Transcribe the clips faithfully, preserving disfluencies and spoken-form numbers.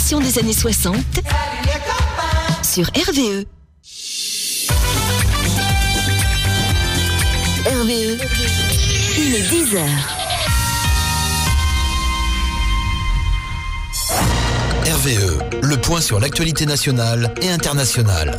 génération des années soixante sur R V E. R V E, il est dix heures. R V E, le point sur l'actualité nationale et internationale.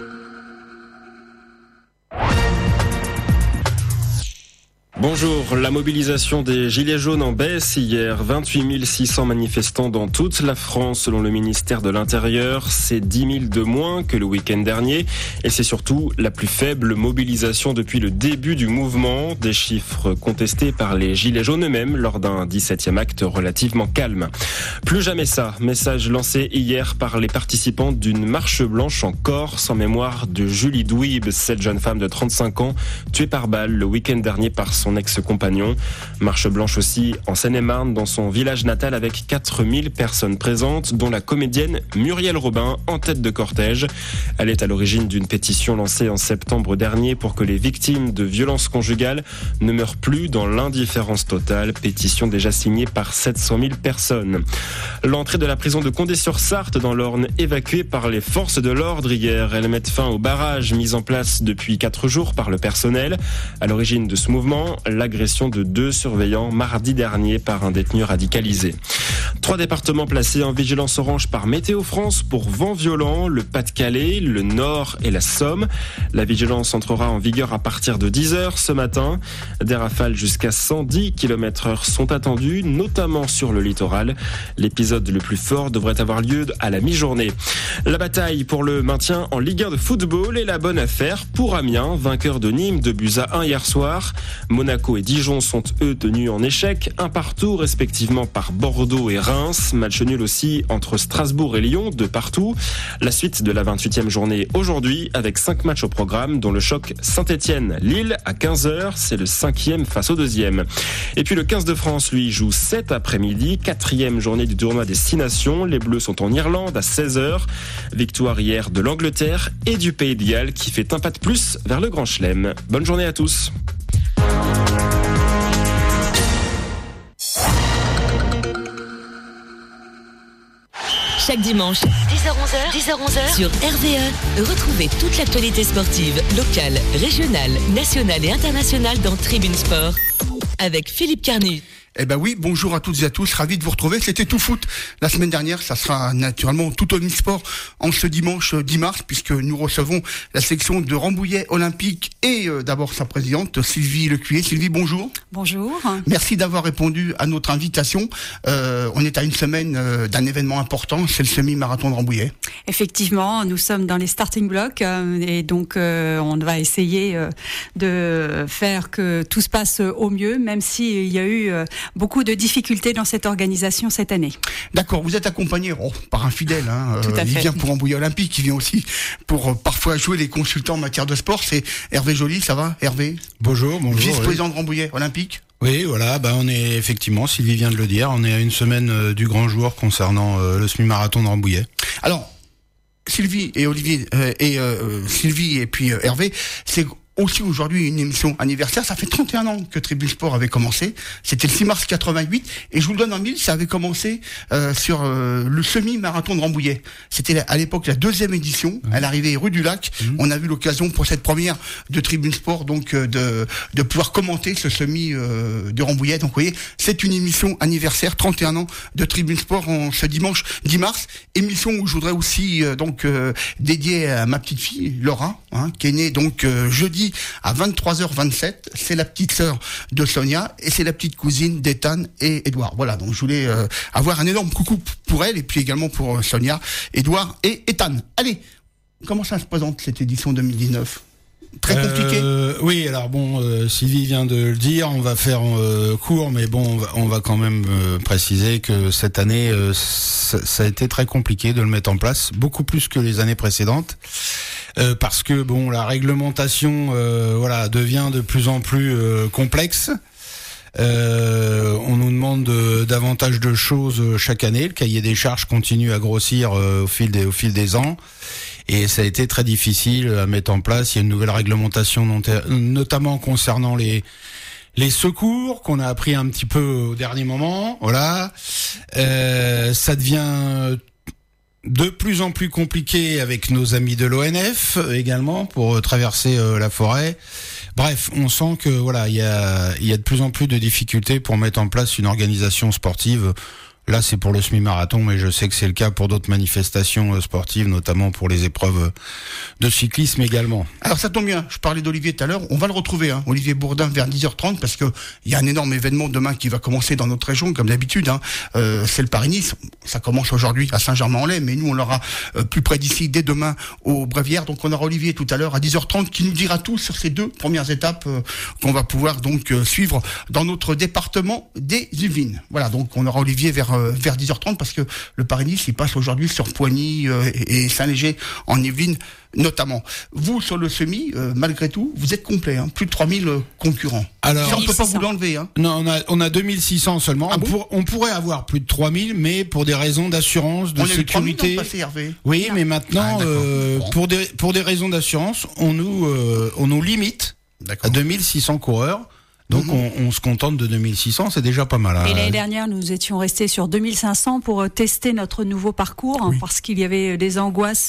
Bonjour, la mobilisation des Gilets jaunes en baisse hier, vingt-huit mille six cents manifestants dans toute la France selon le ministère de l'Intérieur, c'est dix mille de moins que le week-end dernier et c'est surtout la plus faible mobilisation depuis le début du mouvement, des chiffres contestés par les Gilets jaunes eux-mêmes lors d'un dix-septième acte relativement calme. Plus jamais ça, message lancé hier par les participants d'une marche blanche en Corse en mémoire de Julie Douib, cette jeune femme de trente-cinq ans tuée par balle le week-end dernier par son ex-compagnon. Marche blanche aussi en Seine-et-Marne, dans son village natal, avec quatre mille personnes présentes, dont la comédienne Muriel Robin en tête de cortège. Elle est à l'origine d'une pétition lancée en septembre dernier pour que les victimes de violences conjugales ne meurent plus dans l'indifférence totale. Pétition déjà signée par sept cent mille personnes. L'entrée de la prison de Condé-sur-Sarthe dans l'Orne évacuée par les forces de l'ordre hier. Elles mettent fin au barrage mis en place depuis quatre jours par le personnel. À l'origine de ce mouvement, l'agression de deux surveillants mardi dernier par un détenu radicalisé. Trois départements placés en vigilance orange par Météo France pour vent violent, le Pas-de-Calais, le Nord et la Somme. La vigilance entrera en vigueur à partir de dix heures ce matin. Des rafales jusqu'à cent dix kilomètres heure sont attendues, notamment sur le littoral. L'épisode le plus fort devrait avoir lieu à la mi-journée. La bataille pour le maintien en Ligue un de football est la bonne affaire pour Amiens, vainqueur de Nîmes de buts à un hier soir. Monaco et Dijon sont eux tenus en échec, un partout respectivement par Bordeaux et Reims. Match nul aussi entre Strasbourg et Lyon, deux partout. La suite de la vingt-huitième journée aujourd'hui avec cinq matchs au programme, dont le choc Saint-Étienne-Lille à quinze heures, c'est le cinquième face au deuxième. Et puis le quinze de France, lui, joue cet après-midi, quatrième journée du tournoi des Six Nations. Les Bleus sont en Irlande à seize heures. Victoire hier de l'Angleterre et du Pays de Galles qui fait un pas de plus vers le Grand Chelem. Bonne journée à tous. Chaque dimanche, dix heures onze heures, dix heures onze heures, sur R V E, retrouvez toute l'actualité sportive, locale, régionale, nationale et internationale dans Tribune Sport, avec Philippe Carnu. Eh ben oui, bonjour à toutes et à tous, ravi de vous retrouver. C'était Tout Foot la semaine dernière, ça sera naturellement Tout Omnisport en ce dimanche dix mars, puisque nous recevons la section de Rambouillet Olympique et euh, d'abord sa présidente Sylvie Lecuyer. Sylvie, bonjour. Bonjour. Merci d'avoir répondu à notre invitation. Euh, on est à une semaine euh, d'un événement important, c'est le semi-marathon de Rambouillet. Effectivement, nous sommes dans les starting blocks euh, et donc euh, on va essayer euh, de faire que tout se passe au mieux, même s'il y a eu euh, beaucoup de difficultés dans cette organisation cette année. D'accord, vous êtes accompagné oh, par un fidèle. Hein, Tout à euh, fait. Il vient pour Rambouillet Olympique, il vient aussi pour euh, parfois jouer les consultants en matière de sport. C'est Hervé Joly, ça va Hervé? Bonjour, bonjour. Vice-président oui. de Rambouillet Olympique. Oui, voilà, bah on est effectivement, Sylvie vient de le dire, on est à une semaine euh, du grand jour concernant euh, le semi-marathon de Rambouillet. Alors, Sylvie et Olivier euh, et euh, Sylvie et puis euh, Hervé, c'est aussi aujourd'hui une émission anniversaire. Ça fait trente et un ans que Tribune Sport avait commencé. C'était le six mars quatre-vingt-huit. Et je vous le donne en mille, ça avait commencé euh, sur euh, le semi-marathon de Rambouillet. C'était à l'époque la deuxième édition. Mmh. Elle arrivait rue du Lac. Mmh. On a eu l'occasion pour cette première de Tribune Sport donc euh, de de pouvoir commenter ce semi euh, de Rambouillet. Donc vous voyez, c'est une émission anniversaire, trente et un ans de Tribune Sport en ce dimanche dix mars. Émission où je voudrais aussi euh, donc euh, dédier à ma petite fille Laura, hein, qui est née donc euh, jeudi à vingt-trois heures vingt-sept. C'est la petite sœur de Sonia et c'est la petite cousine d'Ethan et Edouard. Voilà, donc je voulais euh, avoir un énorme coucou pour elle et puis également pour Sonia, Edouard et Ethan. Allez, comment ça se présente cette édition deux mille dix-neuf? Très compliqué. Euh, oui, alors bon, euh, Sylvie vient de le dire, on va faire euh, court, mais bon, on va, on va quand même euh, préciser que cette année, euh, ça, ça a été très compliqué de le mettre en place, beaucoup plus que les années précédentes. Euh, parce que bon, la réglementation, euh, voilà, devient de plus en plus euh, complexe. Euh, on nous demande de, davantage de choses chaque année. Le cahier des charges continue à grossir euh, au fil des, au fil des ans, et ça a été très difficile à mettre en place. Il y a une nouvelle réglementation, notamment concernant les les secours qu'on a appris un petit peu au dernier moment. Voilà, euh, ça devient de plus en plus compliqué avec nos amis de l'O N F également pour traverser euh, la forêt. Bref, on sent que voilà, il y a il y a de plus en plus de difficultés pour mettre en place une organisation sportive. Là, c'est pour le semi-marathon, mais je sais que c'est le cas pour d'autres manifestations sportives, notamment pour les épreuves de cyclisme également. Alors ça tombe bien, je parlais d'Olivier tout à l'heure, on va le retrouver, hein, Olivier Bourdin, vers dix heures trente, parce que il y a un énorme événement demain qui va commencer dans notre région, comme d'habitude. Hein. Euh, c'est le Paris-Nice, ça commence aujourd'hui à Saint-Germain-en-Laye, mais nous on l'aura euh, plus près d'ici, dès demain, au Bréviaire. Donc on aura Olivier tout à l'heure à dix heures trente, qui nous dira tout sur ces deux premières étapes euh, qu'on va pouvoir donc euh, suivre dans notre département des Yvelines. Voilà, donc on aura Olivier vers vers dix heures trente, parce que le Paris-Nice il passe aujourd'hui sur Poigny euh, et Saint-Léger en Yvelines notamment. Vous sur le semi, euh, malgré tout, vous êtes complet, hein, plus de trois mille concurrents. Alors, ça, on peut pas vous l'enlever. Hein. Non, on a on a deux mille six cents seulement. Ah on, bon pour, on pourrait avoir plus de trois mille, mais pour des raisons d'assurance, de on sécurité. A eu passé, Hervé. Oui, non. mais maintenant, ah, euh, bon. pour des pour des raisons d'assurance, on nous euh, on nous limite à deux mille six cents coureurs. Donc, mmh. on, on se contente de deux mille six cents, c'est déjà pas mal. Hein. Et l'année dernière, nous étions restés sur deux mille cinq cents pour tester notre nouveau parcours, oui. hein, parce qu'il y avait des angoisses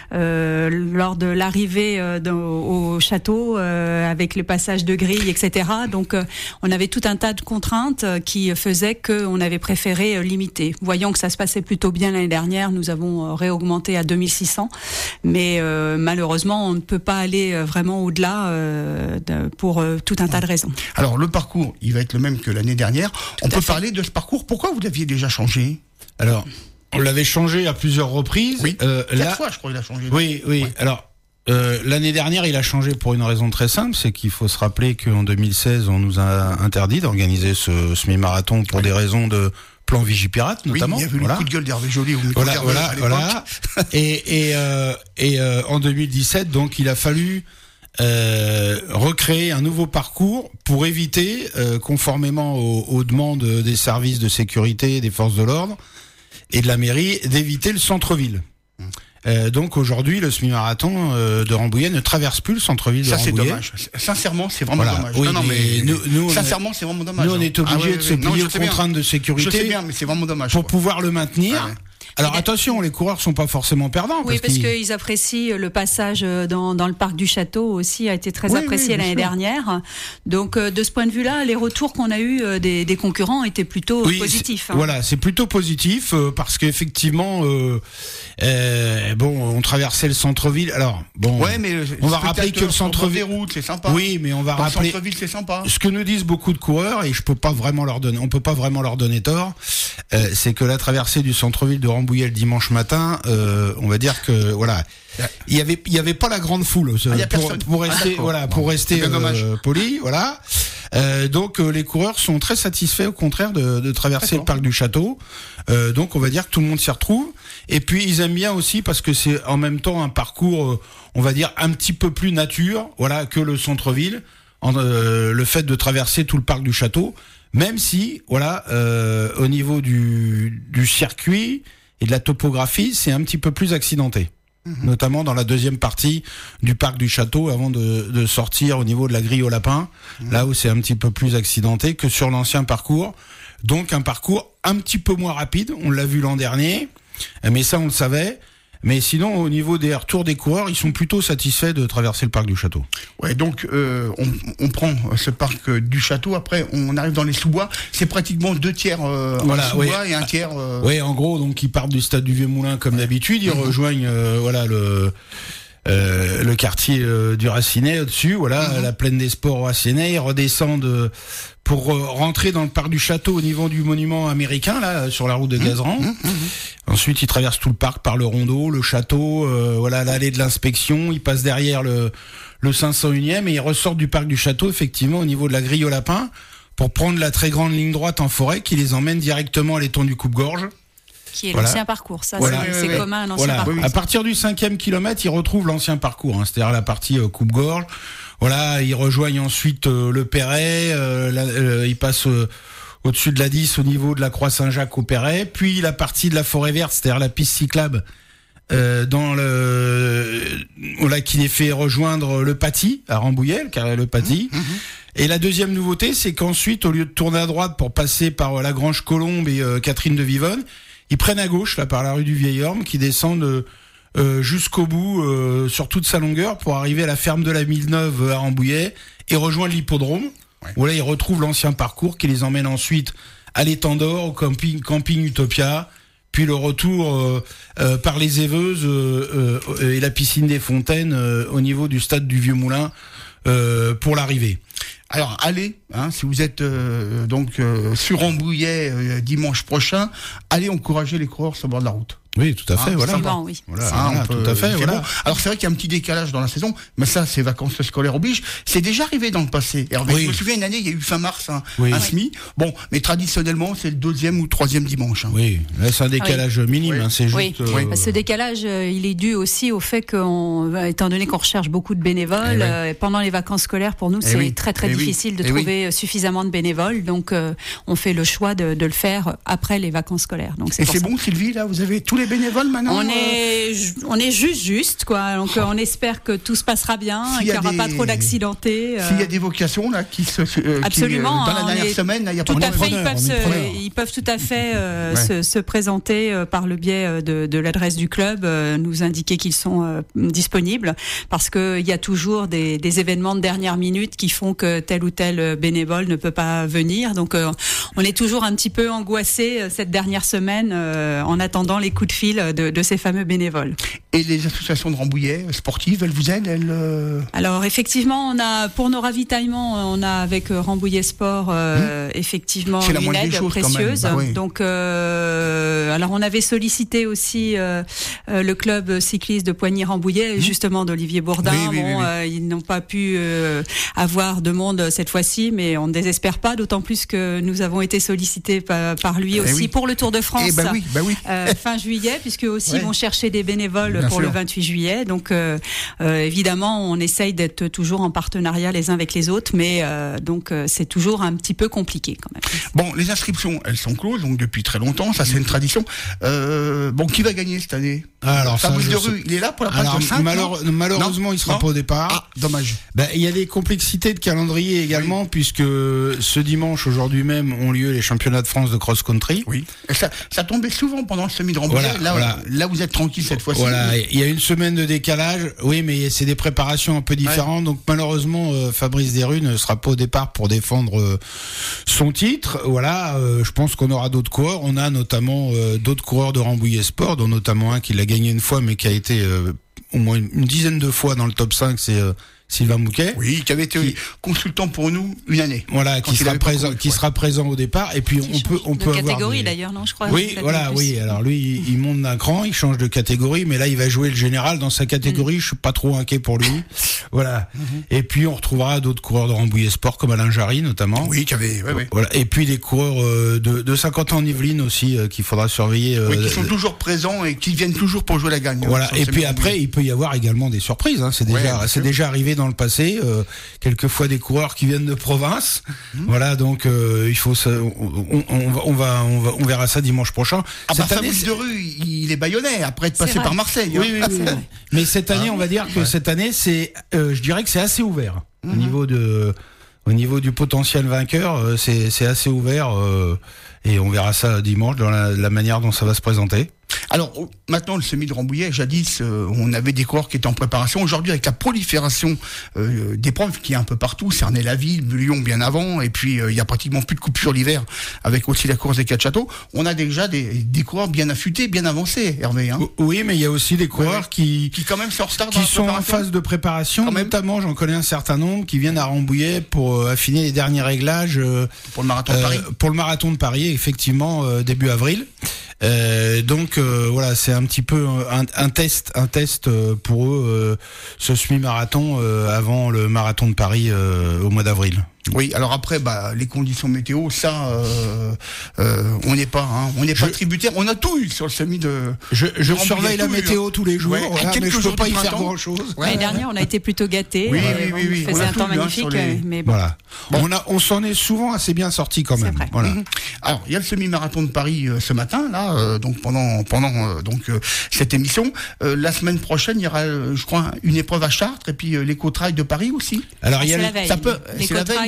euh, lors de l'arrivée euh, dans, au château, euh, avec le passage de grille, et cetera. Donc, euh, on avait tout un tas de contraintes qui faisaient qu'on avait préféré limiter. Voyant que ça se passait plutôt bien l'année dernière, nous avons réaugmenté à deux mille six cents. Mais euh, malheureusement, on ne peut pas aller vraiment au-delà euh, de, pour euh, tout un tas de raisons. Alors, le parcours, il va être le même que l'année dernière. Tout on peut fait. parler de ce parcours. Pourquoi vous l'aviez déjà changé ? Alors, on l'avait changé à plusieurs reprises. Oui, euh, quatre là... fois, je crois qu'il a changé. Oui, oui. Ouais. Alors, euh, l'année dernière, il a changé pour une raison très simple. C'est qu'il faut se rappeler qu'en deux mille seize, on nous a interdit d'organiser ce semi-marathon pour ouais. des raisons de plan Vigipirate, notamment. Oui, il y a eu voilà. le coup de gueule d'Hervé Joly au micro Voilà, voilà, voilà. et et, euh, et euh, en deux mille dix-sept, donc, il a fallu... Euh, recréer un nouveau parcours pour éviter, euh, conformément aux, aux demandes des services de sécurité, des forces de l'ordre et de la mairie, d'éviter le centre-ville. Mmh. Euh, donc aujourd'hui, le semi-marathon euh, de Rambouillet ne traverse plus le centre-ville de Ça, Rambouillet. Ça c'est dommage. Sincèrement, c'est vraiment voilà. dommage. Oui, non, non, mais, mais nous, nous, sincèrement, c'est vraiment dommage. Nous, on est obligés ah, ouais, de se non, plier aux contraintes de sécurité. Je sais bien, mais c'est vraiment dommage. Pour quoi. pouvoir le maintenir. Ah, ouais. Alors attention, les coureurs sont pas forcément perdants. Oui, parce, parce qu'ils... qu'ils apprécient le passage dans, dans le parc du château aussi, a été très oui, apprécié oui, l'année sûr. dernière. Donc de ce point de vue-là, les retours qu'on a eus des, des concurrents étaient plutôt oui, positifs. C'est, hein. Voilà, c'est plutôt positif euh, parce qu'effectivement, euh, euh, bon, on traversait le centre-ville. Alors bon, ouais, mais on va rappeler que le centre-ville, routes, c'est sympa. Oui, mais on va dans rappeler. Le centre-ville, c'est sympa. Ce que nous disent beaucoup de coureurs, et je peux pas vraiment leur donner, on peut pas vraiment leur donner tort, euh, c'est que la traversée du centre-ville de Rambouillet le dimanche matin. Euh, on va dire que voilà, il y avait il y avait pas la grande foule ah, pour, pour rester ah, voilà pour bon, rester euh, poli voilà. Euh, donc euh, les coureurs sont très satisfaits au contraire de, de traverser d'accord. le parc du château. Euh, donc on va dire que tout le monde s'y retrouve. Et puis ils aiment bien aussi parce que c'est en même temps un parcours, euh, on va dire un petit peu plus nature, voilà, que le centre-ville. En, euh, le fait de traverser tout le parc du château, même si voilà, euh, au niveau du du circuit et de la topographie, c'est un petit peu plus accidenté. Mmh. Notamment dans la deuxième partie du parc du château, avant de, de sortir au niveau de la grille au lapin, mmh. là où c'est un petit peu plus accidenté que sur l'ancien parcours. Donc un parcours un petit peu moins rapide, on l'a vu l'an dernier, mais ça on le savait. Mais sinon, au niveau des retours des coureurs, ils sont plutôt satisfaits de traverser le parc du château. Ouais, donc euh, on, on prend ce parc du château. Après, on arrive dans les sous-bois. C'est pratiquement deux tiers euh, voilà, en sous-bois ouais. et un tiers. Euh... Oui, en gros, donc ils partent du stade du Vieux-Moulin comme d'habitude. Ils mmh. rejoignent, euh, voilà le. Euh, le quartier euh, du Racinet au-dessus, voilà, mmh. la plaine des sports au Racinet, ils redescendent euh, pour euh, rentrer dans le parc du château au niveau du monument américain, là, sur la route de Gazeran. Mmh. Mmh. Ensuite, ils traversent tout le parc par le rondeau, le château, euh, voilà, l'allée de l'inspection, ils passent derrière le, le cinq cent unième et ils ressortent du parc du château, effectivement, au niveau de la grille au lapin, pour prendre la très grande ligne droite en forêt qui les emmène directement à l'étang du Coupe-Gorge. Qui est voilà. l'ancien parcours, ça voilà. c'est, c'est commun à l'ancien voilà. parcours. À partir du cinquième kilomètre, ils retrouvent l'ancien parcours, hein, c'est-à-dire la partie euh, Coupe-Gorge. Voilà, ils rejoignent ensuite euh, le Perret, euh, la, euh, ils passent euh, au-dessus de la dix au niveau de la Croix Saint-Jacques au Perret, puis la partie de la forêt verte, c'est-à-dire la piste cyclable, euh, dans le, voilà, qui les fait rejoindre le Paty à Rambouillet, le carré le Paty. Mmh, mmh. Et la deuxième nouveauté, c'est qu'ensuite, au lieu de tourner à droite pour passer par euh, la Grange Colombe et euh, Catherine de Vivonne, ils prennent à gauche là par la rue du Vieil-Orme, qui descendent euh, jusqu'au bout euh, sur toute sa longueur pour arriver à la ferme de la Milleneuve à Rambouillet et rejoindre l'hippodrome. Ouais. Où là ils retrouvent l'ancien parcours qui les emmène ensuite à l'étang d'Or, au camping, camping Utopia, puis le retour euh, euh, par les Éveuses euh, euh, et la piscine des Fontaines euh, au niveau du stade du Vieux Moulin euh, pour l'arrivée. Alors allez, hein, si vous êtes euh, donc euh, sur Rambouillet euh, dimanche prochain, allez encourager les coureurs sur le bord de la route. Oui, tout à fait. Hein, voilà. Bon, oui. Voilà, hein, voilà, peut, tout à fait. Voilà. Bon. Alors c'est vrai qu'il y a un petit décalage dans la saison, mais ça, c'est vacances scolaires oblige. C'est déjà arrivé dans le passé. Hervé, oui. Je me souviens une année, il y a eu fin mars hein, oui. un S M I. Bon, mais traditionnellement, c'est le deuxième ou troisième dimanche. Hein. Oui, là c'est un décalage oui. minime. Oui. Hein, c'est juste. Oui. Euh... Oui. Ce décalage, euh, il est dû aussi au fait qu'on, étant donné qu'on recherche beaucoup de bénévoles, euh, pendant les vacances scolaires, pour nous, et c'est oui. très très et difficile oui. de et trouver oui. suffisamment de bénévoles. Donc, euh, on fait le choix de, de le faire après les vacances scolaires. Donc, c'est et c'est ça. Bon, Sylvie, là, vous avez tous les bénévoles maintenant. On est On est juste juste quoi, donc oh. on espère que tout se passera bien, qu'il n'y aura des... pas trop d'accidentés. Euh... S'il y a des vocations là qui se euh, absolument qui, euh, dans la dernière est... semaine, il y a tout pas à de fait, ils peuvent, se... ils peuvent tout à fait euh, ouais. se, se présenter euh, par le biais de, de l'adresse du club, euh, nous indiquer qu'ils sont euh, disponibles, parce que il y a toujours des, des événements de dernière minute qui font que tel ou tel bénévole ne peut pas venir, donc euh, on est toujours un petit peu angoissé euh, cette dernière semaine euh, en attendant les coups de fil de, de ces fameux bénévoles. Et les associations de Rambouillet sportives, elles vous aident elles, euh... Alors effectivement, on a pour nos ravitaillements, on a avec Rambouillet Sport euh, mmh. effectivement c'est une aide précieuse. Bah, oui. Donc, euh, alors on avait sollicité aussi euh, euh, le club cycliste de Poigny-Rambouillet, mmh. justement d'Olivier Bourdin. Oui, oui, bon, oui, oui. Euh, ils n'ont pas pu euh, avoir de monde cette fois-ci, mais on ne désespère pas, d'autant plus que nous avons été sollicités par, par lui aussi oui. pour le Tour de France eh bah oui, bah oui. Euh, fin juillet, puisque aussi ouais. vont chercher des bénévoles Bien pour sûr. le vingt-huit juillet. Donc euh, euh, évidemment, on essaye d'être toujours en partenariat les uns avec les autres, mais euh, donc euh, c'est toujours un petit peu compliqué quand même. Bon, les inscriptions, elles sont closes, donc depuis très longtemps, ça c'est une tradition. Euh, bon, qui va gagner cette année? Alors, Fabrice Derue, il est là pour la place de cinq, malheure, Malheureusement, non il sera non pas au départ. Ah, dommage. Ben, il y a des complexités de calendrier également, oui. puisque ce dimanche, aujourd'hui même, ont lieu les championnats de France de cross-country. Oui. Et ça, ça tombait souvent pendant le semi de Rambouillet. Voilà, là, voilà. là, vous êtes tranquille cette fois-ci. Voilà, il y a une semaine de décalage. Oui, mais c'est des préparations un peu différentes. Ouais. Donc malheureusement, euh, Fabrice Derue ne sera pas au départ pour défendre euh, son titre. Voilà, euh, je pense qu'on aura d'autres coureurs. On a notamment euh, d'autres coureurs de Rambouillet Sport, dont notamment un qui l'a gagné une fois, mais qui a été euh, au moins une, une dizaine de fois dans le top cinq. C'est euh, Sylvain Mouquet. Oui, qui avait été qui, consultant pour nous une année. Voilà, qui sera présent, qui ouais. sera présent au départ. Et puis on peut, on de peut avoir. catégorie des... d'ailleurs, non, je crois. Oui, voilà, oui. Alors lui, il, il monte d'un cran, il change de catégorie, mais là, il va jouer le général dans sa catégorie. Mm. Je suis pas trop inquiet pour lui. Voilà. Mm-hmm. Et puis on retrouvera d'autres coureurs de Rambouillet Sport comme Alain Jarry notamment. Oui, qui avait. Ouais, ouais. Voilà. Et puis des coureurs euh, de, de cinquante ans en Yvelines aussi euh, qu'il faudra surveiller. Euh, oui, qui sont toujours présents et qui viennent toujours pour jouer la gagne. Voilà. Hein, et puis après, Rambouillet. Il peut y avoir également des surprises. Hein. C'est déjà, ouais, c'est déjà arrivé dans le passé. Euh, quelquefois des coureurs qui viennent de province. Mmh. Voilà, donc euh, il faut ça, on, on, on, va, on va on va on verra ça dimanche prochain. Ah cette bah année, Fabrice Derue, il est bayonnais après être passé par Marseille. Oui, hein. oui, oui, oui. Mais cette année, ah, on va dire que ouais. cette année, c'est, euh, je dirais que c'est assez ouvert mmh. au niveau de, au niveau du potentiel vainqueur, euh, c'est c'est assez ouvert euh, et on verra ça dimanche dans la, la manière dont ça va se présenter. Alors maintenant le semi de Rambouillet, jadis euh, on avait des coureurs qui étaient en préparation. Aujourd'hui avec la prolifération euh, d'épreuves qui est un peu partout, Cernay-la-Ville, Bullion bien avant, et puis il euh, y a pratiquement plus de coupure l'hiver avec aussi la course des quatre châteaux. On a déjà des, des coureurs bien affûtés, bien avancés, Hervé. Hein. Oui, mais il y a aussi des coureurs ouais, qui qui quand même sont en retard qui sont en phase de préparation. Notamment, j'en connais un certain nombre qui viennent à Rambouillet pour euh, affiner les derniers réglages euh, pour le marathon de Paris. Euh, pour le marathon de Paris, effectivement euh, début avril. Euh, donc euh, voilà, c'est un petit peu un, un test, un test pour eux, euh, ce semi-marathon euh, avant le marathon de Paris euh, au mois d'avril. Oui, alors après, bah, les conditions météo, ça, euh, euh, on n'est pas, hein, on n'est pas tributaire. On a tout eu sur le semi de. Je, je de surveille la météo hein. tous les jours, ouais, voilà, mais je peux pas y faire grand chose. Ouais, L'année dernière, on a été plutôt gâtés. Oui, oui, oui, oui. Il faisait un temps magnifique, hein, les... mais bon. Voilà. Bon. On a, on s'en est souvent assez bien sorti quand même. Vrai. Voilà. Mm-hmm. Alors, il y a le semi-marathon de Paris euh, ce matin, là, euh, donc pendant pendant euh, donc euh, cette émission. Euh, la semaine prochaine, il y aura, euh, je crois, une épreuve à Chartres et puis euh, l'éco-trail de Paris aussi. Alors, ah, il y a c'est le... la veille. Ça peut. L'éco-trail,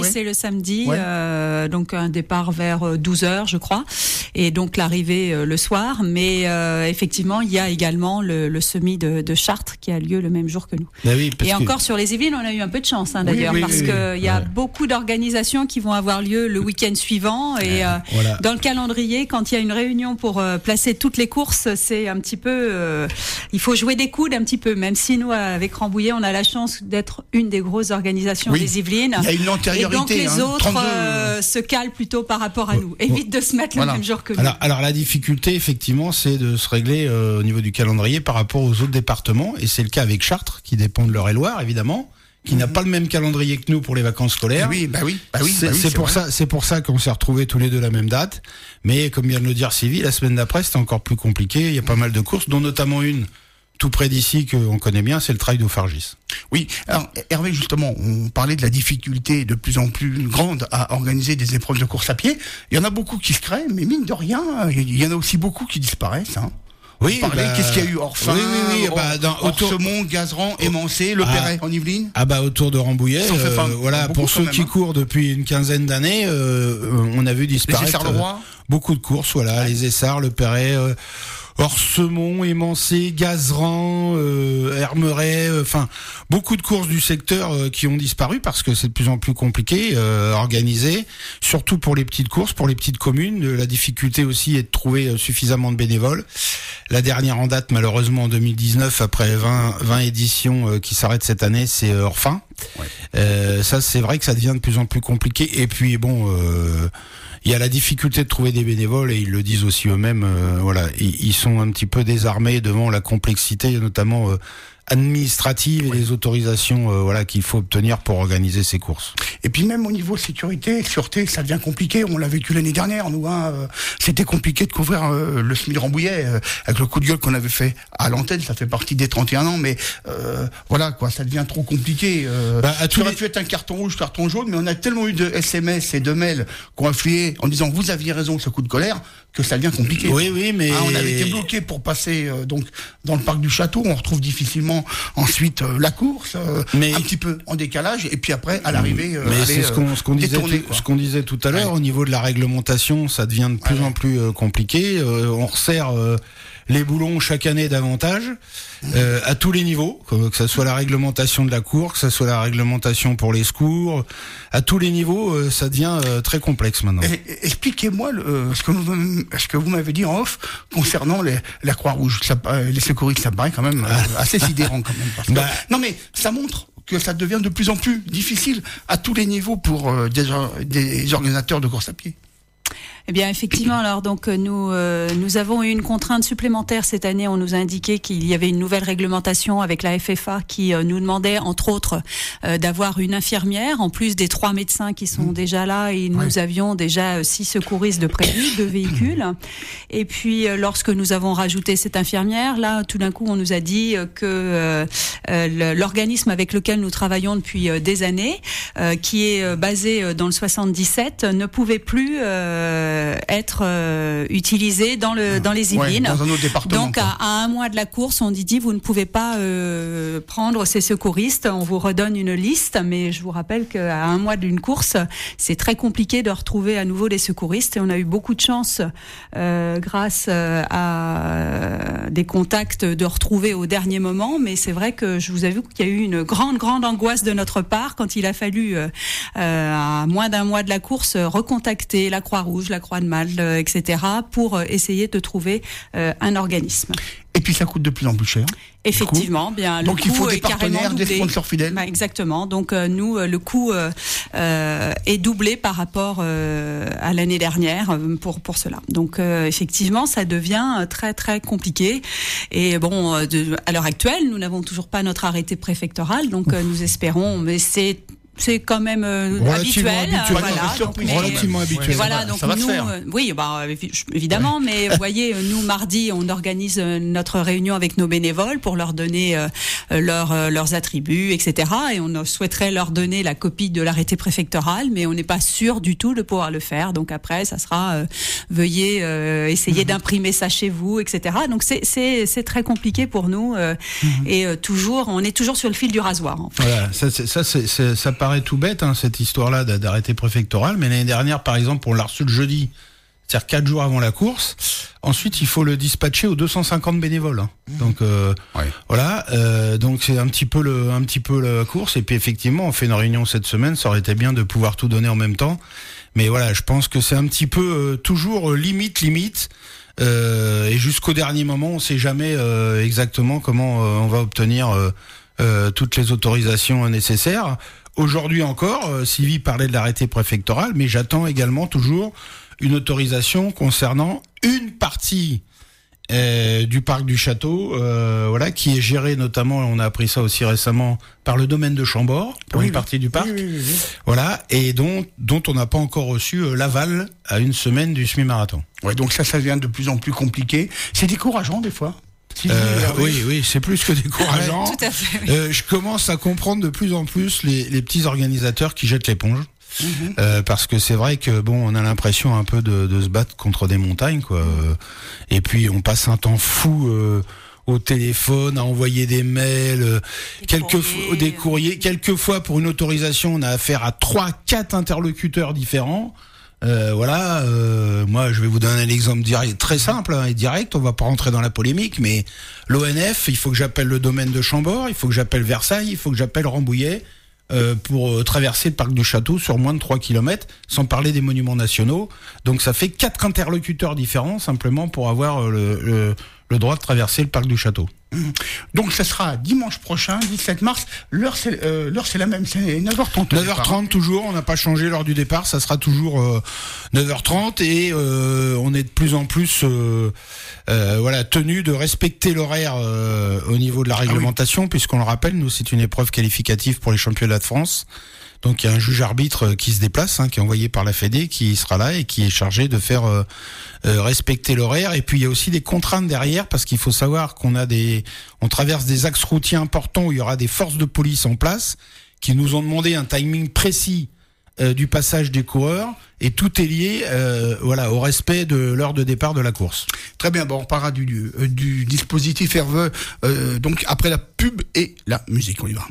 commencer le samedi, ouais. euh, donc un départ vers douze heures, je crois, et donc l'arrivée euh, le soir. Mais euh, effectivement, il y a également le, le semi de, de Chartres qui a lieu le même jour que nous. Ben oui, parce et que... encore sur les Yvelines, on a eu un peu de chance hein, d'ailleurs, oui, oui, parce oui, qu'il oui. y a Ouais. beaucoup d'organisations qui vont avoir lieu le week-end suivant. Et euh, voilà. dans le calendrier, quand il y a une réunion pour euh, placer toutes les courses, c'est un petit peu... Euh, il faut jouer des coudes un petit peu, même si nous, avec Rambouillet, on a la chance d'être une des grosses organisations Oui. des Yvelines. Il y a une antériorité. Et donc les hein, autres trente-deux euh, se calent plutôt par rapport à nous. Évite de se mettre Voilà. le même jour que nous. Alors, alors la difficulté, effectivement, c'est de se régler euh, au niveau du calendrier par rapport aux autres départements, et c'est le cas avec Chartres, qui dépend de l'Eure-et-Loire, évidemment, qui n'a pas le même calendrier que nous pour les vacances scolaires. Oui, bah oui, bah oui. c'est bah oui, c'est pour vrai. ça, c'est pour ça qu'on s'est retrouvés tous les deux la même date. Mais comme vient de le dire Sylvie, la semaine d'après c'était encore plus compliqué. Il y a pas mal de courses, dont notamment une tout près d'ici qu'on connaît bien, c'est le Trail d'Auffargis. Oui, alors Hervé, justement, on parlait de la difficulté de plus en plus grande à organiser des épreuves de course à pied. Il y en a beaucoup qui se créent, mais mine de rien, il y en a aussi beaucoup qui disparaissent. Hein. Oui, On parlait, bah, qu'est-ce qu'il y a eu Orphin, oui, oui, oui, bah, dans- autour- Orsemont, Gazeran, Émancé, Le Ah. Perret en Yvelines. Ah bah autour de Rambouillet, Ça en fait euh, pas voilà, beaucoup pour ceux quand même, qui hein. courent depuis une quinzaine d'années, euh, on a vu Les disparaître Essarts-le-Roi. euh, beaucoup de courses, voilà, les Essarts, le Perret, euh, Orsemont, Émancé, Gazeran, euh, Hermeret, enfin euh, beaucoup de courses du secteur euh, qui ont disparu parce que c'est de plus en plus compliqué euh, à organiser, surtout pour les petites courses, pour les petites communes. Euh, la difficulté aussi est de trouver euh, suffisamment de bénévoles. La dernière en date, malheureusement en deux mille dix-neuf, après vingt, vingt éditions euh, qui s'arrêtent cette année, c'est euh, Orphin. Ouais. Euh, ça, c'est vrai que ça devient de plus en plus compliqué. Et puis bon. Euh, Il y a la difficulté de trouver des bénévoles et ils le disent aussi eux-mêmes. Euh, voilà, ils, ils sont un petit peu désarmés devant la complexité, notamment euh, administrative et les autorisations, euh, voilà, qu'il faut obtenir pour organiser ces courses. Et puis même au niveau sécurité, sûreté, ça devient compliqué. On l'a vécu l'année dernière, nous. Hein, euh, c'était compliqué de couvrir euh, le semi de Rambouillet euh, avec le coup de gueule qu'on avait fait à l'antenne. Ça fait partie des trente et un ans, mais euh, voilà quoi, ça devient trop compliqué. Euh, Bah, à tous ça aurait les- pu être un carton rouge, carton jaune, mais on a tellement eu de S M S et de mails qui ont afflué en disant vous aviez raison, ce coup de colère, que ça devient compliqué. Oui, oui, mais Ah, on avait été bloqué pour passer euh, donc dans le parc du château. On retrouve difficilement ensuite euh, la course, euh, Mais- un petit peu en décalage, et puis après à l'arrivée. euh, Mais aller, c'est ce qu'on ce qu'on disait, détourner, tout, quoi. ce qu'on disait tout à l'heure Ouais. au niveau de la réglementation, ça devient de plus Ouais. en plus euh, compliqué. Euh, on resserre euh, les boulons chaque année davantage euh, à tous les niveaux, que, que ça soit la réglementation de la course, que ça soit la réglementation pour les secours, à tous les niveaux, euh, ça devient euh, très complexe maintenant. Et- et- Expliquez-moi le, euh, ce que vous, ce que vous m'avez dit en off concernant les, la Croix-Rouge, ça, euh, les secouristes, ça me paraît quand même euh, assez sidérant quand même. Parce que- Bah. non mais ça montre que ça devient de plus en plus difficile à tous les niveaux pour euh, des, or- des organisateurs de course à pied. Eh bien, effectivement, alors donc euh, nous euh, nous avons eu une contrainte supplémentaire cette année. On nous a indiqué qu'il y avait une nouvelle réglementation avec la F F A qui euh, nous demandait, entre autres, euh, d'avoir une infirmière en plus des trois médecins qui sont déjà là. Et nous avions déjà euh, six secouristes de prévus, deux véhicules. Et puis, euh, lorsque nous avons rajouté cette infirmière, là, tout d'un coup, on nous a dit euh, que euh, euh, le- l'organisme avec lequel nous travaillons depuis euh, des années, euh, qui est euh, basé euh, dans le soixante-dix-sept, ne pouvait plus euh, être euh, utilisé dans le dans les Yvelines. Ouais, dans un autre département. Donc quoi. à, à un mois de la course, on dit, dit vous ne pouvez pas euh, prendre ces secouristes. On vous redonne une liste, mais je vous rappelle qu'à un mois d'une course, c'est très compliqué de retrouver à nouveau des secouristes. Et on a eu beaucoup de chance, euh, grâce euh, à des contacts, de retrouver au dernier moment. Mais c'est vrai que je vous avoue qu'il y a eu une grande grande angoisse de notre part quand il a fallu, euh, euh, à moins d'un mois de la course, recontacter la Croix-Rouge, la Croix de Malte, euh, et cetera, pour euh, essayer de trouver euh, un organisme. Et puis ça coûte de plus en plus cher. Effectivement, bien. Donc le il faut coût des est carrément partenaires, des doublé. sponsors fidèles. Bah, exactement. Donc euh, nous, euh, le coût euh, euh, est doublé par rapport euh, à l'année dernière euh, pour pour cela. Donc euh, effectivement, ça devient euh, très très compliqué. Et bon, euh, de, à l'heure actuelle, nous n'avons toujours pas notre arrêté préfectoral. Donc euh, nous espérons, mais c'est c'est quand même euh, Relativement habituel, habituel. euh, voilà. Ouais, donc, surprise. mais- Relativement habituel. et voilà, ça va- donc ça va se nous, faire. euh, oui, bah évi- évidemment, mais vous voyez, euh, nous mardi, on organise euh, notre réunion avec nos bénévoles pour leur donner euh, euh, leurs euh, leurs attributs, et cetera. Et on euh, souhaiterait leur donner la copie de l'arrêté préfectoral, mais on n'est pas sûr du tout de pouvoir le faire. Donc après, ça sera euh, veuillez euh, essayer d'imprimer ça chez vous, et cetera. Donc c'est c'est c'est très compliqué pour nous euh, et euh, toujours, on est toujours sur le fil du rasoir. En fait. Voilà, ça, c'est- ça, c'est- c'est- ça paraît tout bête, hein, cette histoire-là d'arrêté préfectoral, mais l'année dernière, par exemple, on l'a reçu le jeudi, c'est-à-dire quatre jours avant la course. Ensuite, il faut le dispatcher aux deux cent cinquante bénévoles. Hein. Mmh. Donc euh, ouais. voilà, euh, donc c'est un petit peu le, un petit peu la course. Et puis effectivement, on fait une réunion cette semaine. Ça aurait été bien de pouvoir tout donner en même temps. Mais voilà, je pense que c'est un petit peu euh, toujours limite, limite. Euh, et jusqu'au dernier moment, on sait jamais euh, exactement comment euh, on va obtenir euh, euh, toutes les autorisations nécessaires. Aujourd'hui encore, euh, Sylvie parlait de l'arrêté préfectoral, mais j'attends également toujours une autorisation concernant une partie euh, du parc du château, euh, voilà, qui est gérée notamment, on a appris ça aussi récemment, par le domaine de Chambord, pour oui, une partie du parc, oui, oui, oui. voilà, et dont dont on n'a pas encore reçu euh, l'aval à une semaine du semi-marathon. Ouais, donc ça, ça devient de plus en plus compliqué. C'est décourageant des fois. Euh, oui, oui, c'est plus que décourageant. Ouais, tout à fait, oui. euh, je commence à comprendre de plus en plus les, les petits organisateurs qui jettent l'éponge. Mmh. Euh, parce que c'est vrai que bon, on a l'impression un peu de, de se battre contre des montagnes, quoi. Euh, et puis on passe un temps fou euh, au téléphone, à envoyer des mails, euh, des quelques courriers. des courriers. Quelquefois, pour une autorisation, on a affaire à trois, quatre interlocuteurs différents. Euh, voilà. Euh, moi, je vais vous donner un exemple direct, très simple hein, et direct. On va pas rentrer dans la polémique, mais l'O N F, il faut que j'appelle le domaine de Chambord, il faut que j'appelle Versailles, il faut que j'appelle Rambouillet. Euh, pour euh, traverser le parc du château sur moins de trois kilomètres, sans parler des monuments nationaux. Donc ça fait quatre interlocuteurs différents simplement pour avoir euh, le, le, le droit de traverser le parc du château. Donc ça sera dimanche prochain, dix-sept mars. L'heure c'est euh, l'heure c'est la même, c'est neuf heures trente. neuf heures trente toujours, on n'a pas changé l'heure du départ, ça sera toujours euh, neuf heures trente et euh, on est de plus en plus euh, euh, voilà tenu de respecter l'horaire euh, au niveau de la réglementation, ah oui. puisqu'on le rappelle, nous c'est une épreuve qualificative pour les championnats de France. Donc il y a un juge arbitre qui se déplace, hein, qui est envoyé par la Fédé, qui sera là et qui est chargé de faire euh, euh, respecter l'horaire. Et puis il y a aussi des contraintes derrière, parce qu'il faut savoir qu'on a des, on traverse des axes routiers importants où il y aura des forces de police en place qui nous ont demandé un timing précis euh, du passage des coureurs. Et tout est lié, euh, voilà, au respect de l'heure de départ de la course. Très bien, bon, on parlera du, du, du dispositif R V E, euh, donc après la pub et la musique, on y va.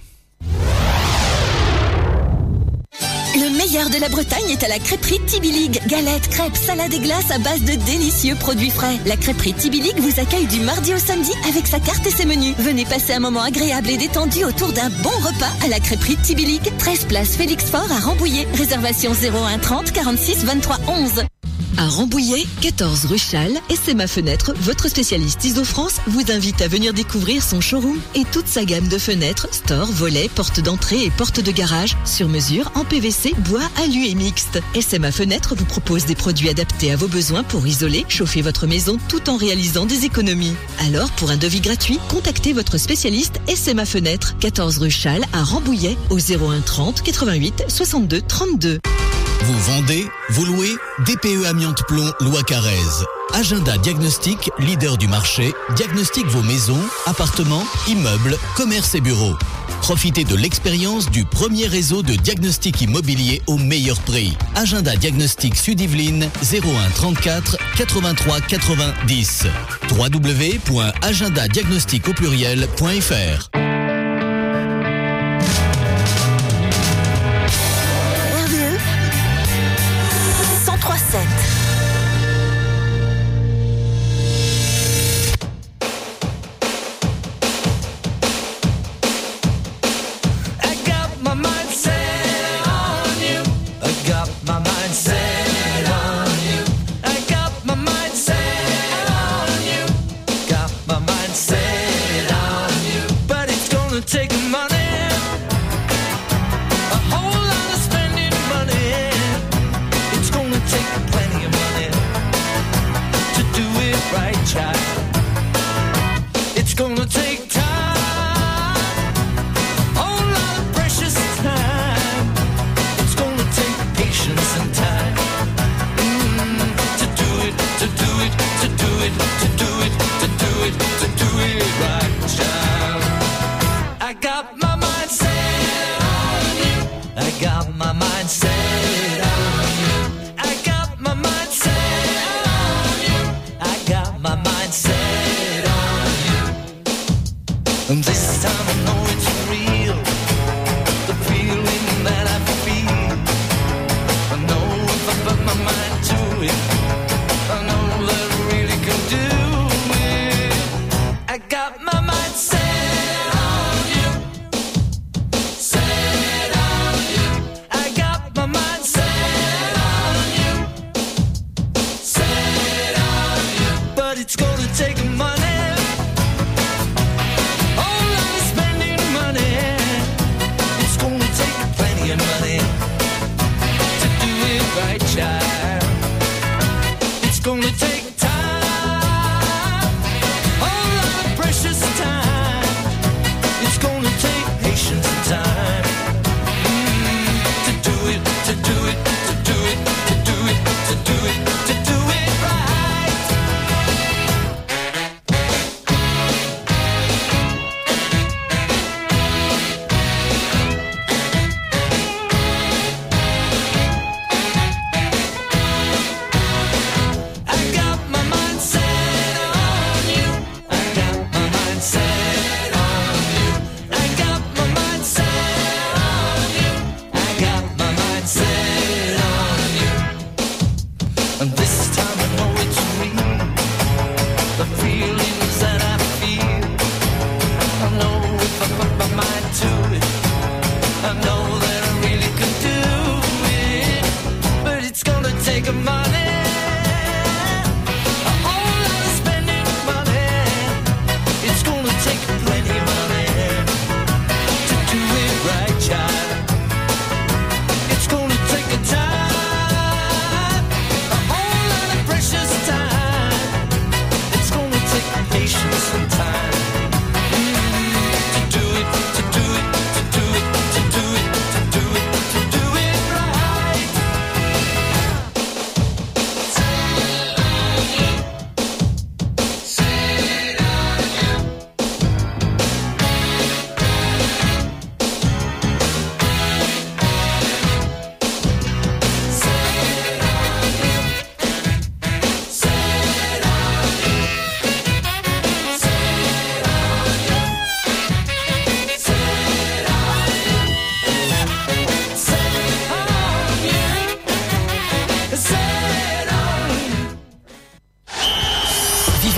Le meilleur de la Bretagne est à la crêperie Tibilig. Galettes, crêpes, salades et glaces à base de délicieux produits frais. La crêperie Tibilig vous accueille du mardi au samedi avec sa carte et ses menus. Venez passer un moment agréable et détendu autour d'un bon repas à la crêperie Tibilig. treize place Félix Faure à Rambouillet. Réservation zéro un trente quarante-six vingt-trois onze. À Rambouillet, quatorze rue Châle, S M A Fenêtres, votre spécialiste I S O France, vous invite à venir découvrir son showroom et toute sa gamme de fenêtres, stores, volets, portes d'entrée et portes de garage, sur mesure, en P V C, bois, alu et mixte. S M A Fenêtres vous propose des produits adaptés à vos besoins pour isoler, chauffer votre maison tout en réalisant des économies. Alors, pour un devis gratuit, contactez votre spécialiste S M A Fenêtres, quatorze rue Châle à Rambouillet, au zéro un trente quatre-vingt-huit soixante-deux trente-deux. Vous vendez, vous louez, D P E Amiante Plomb, Loi Carrez. Agenda Diagnostic, leader du marché, diagnostique vos maisons, appartements, immeubles, commerces et bureaux. Profitez de l'expérience du premier réseau de diagnostic immobilier au meilleur prix. Agenda Diagnostic Sud-Yvelines, zéro un trente-quatre quatre-vingt-trois quatre-vingt-dix. w w w point agenda diagnostic au pluriel point f r.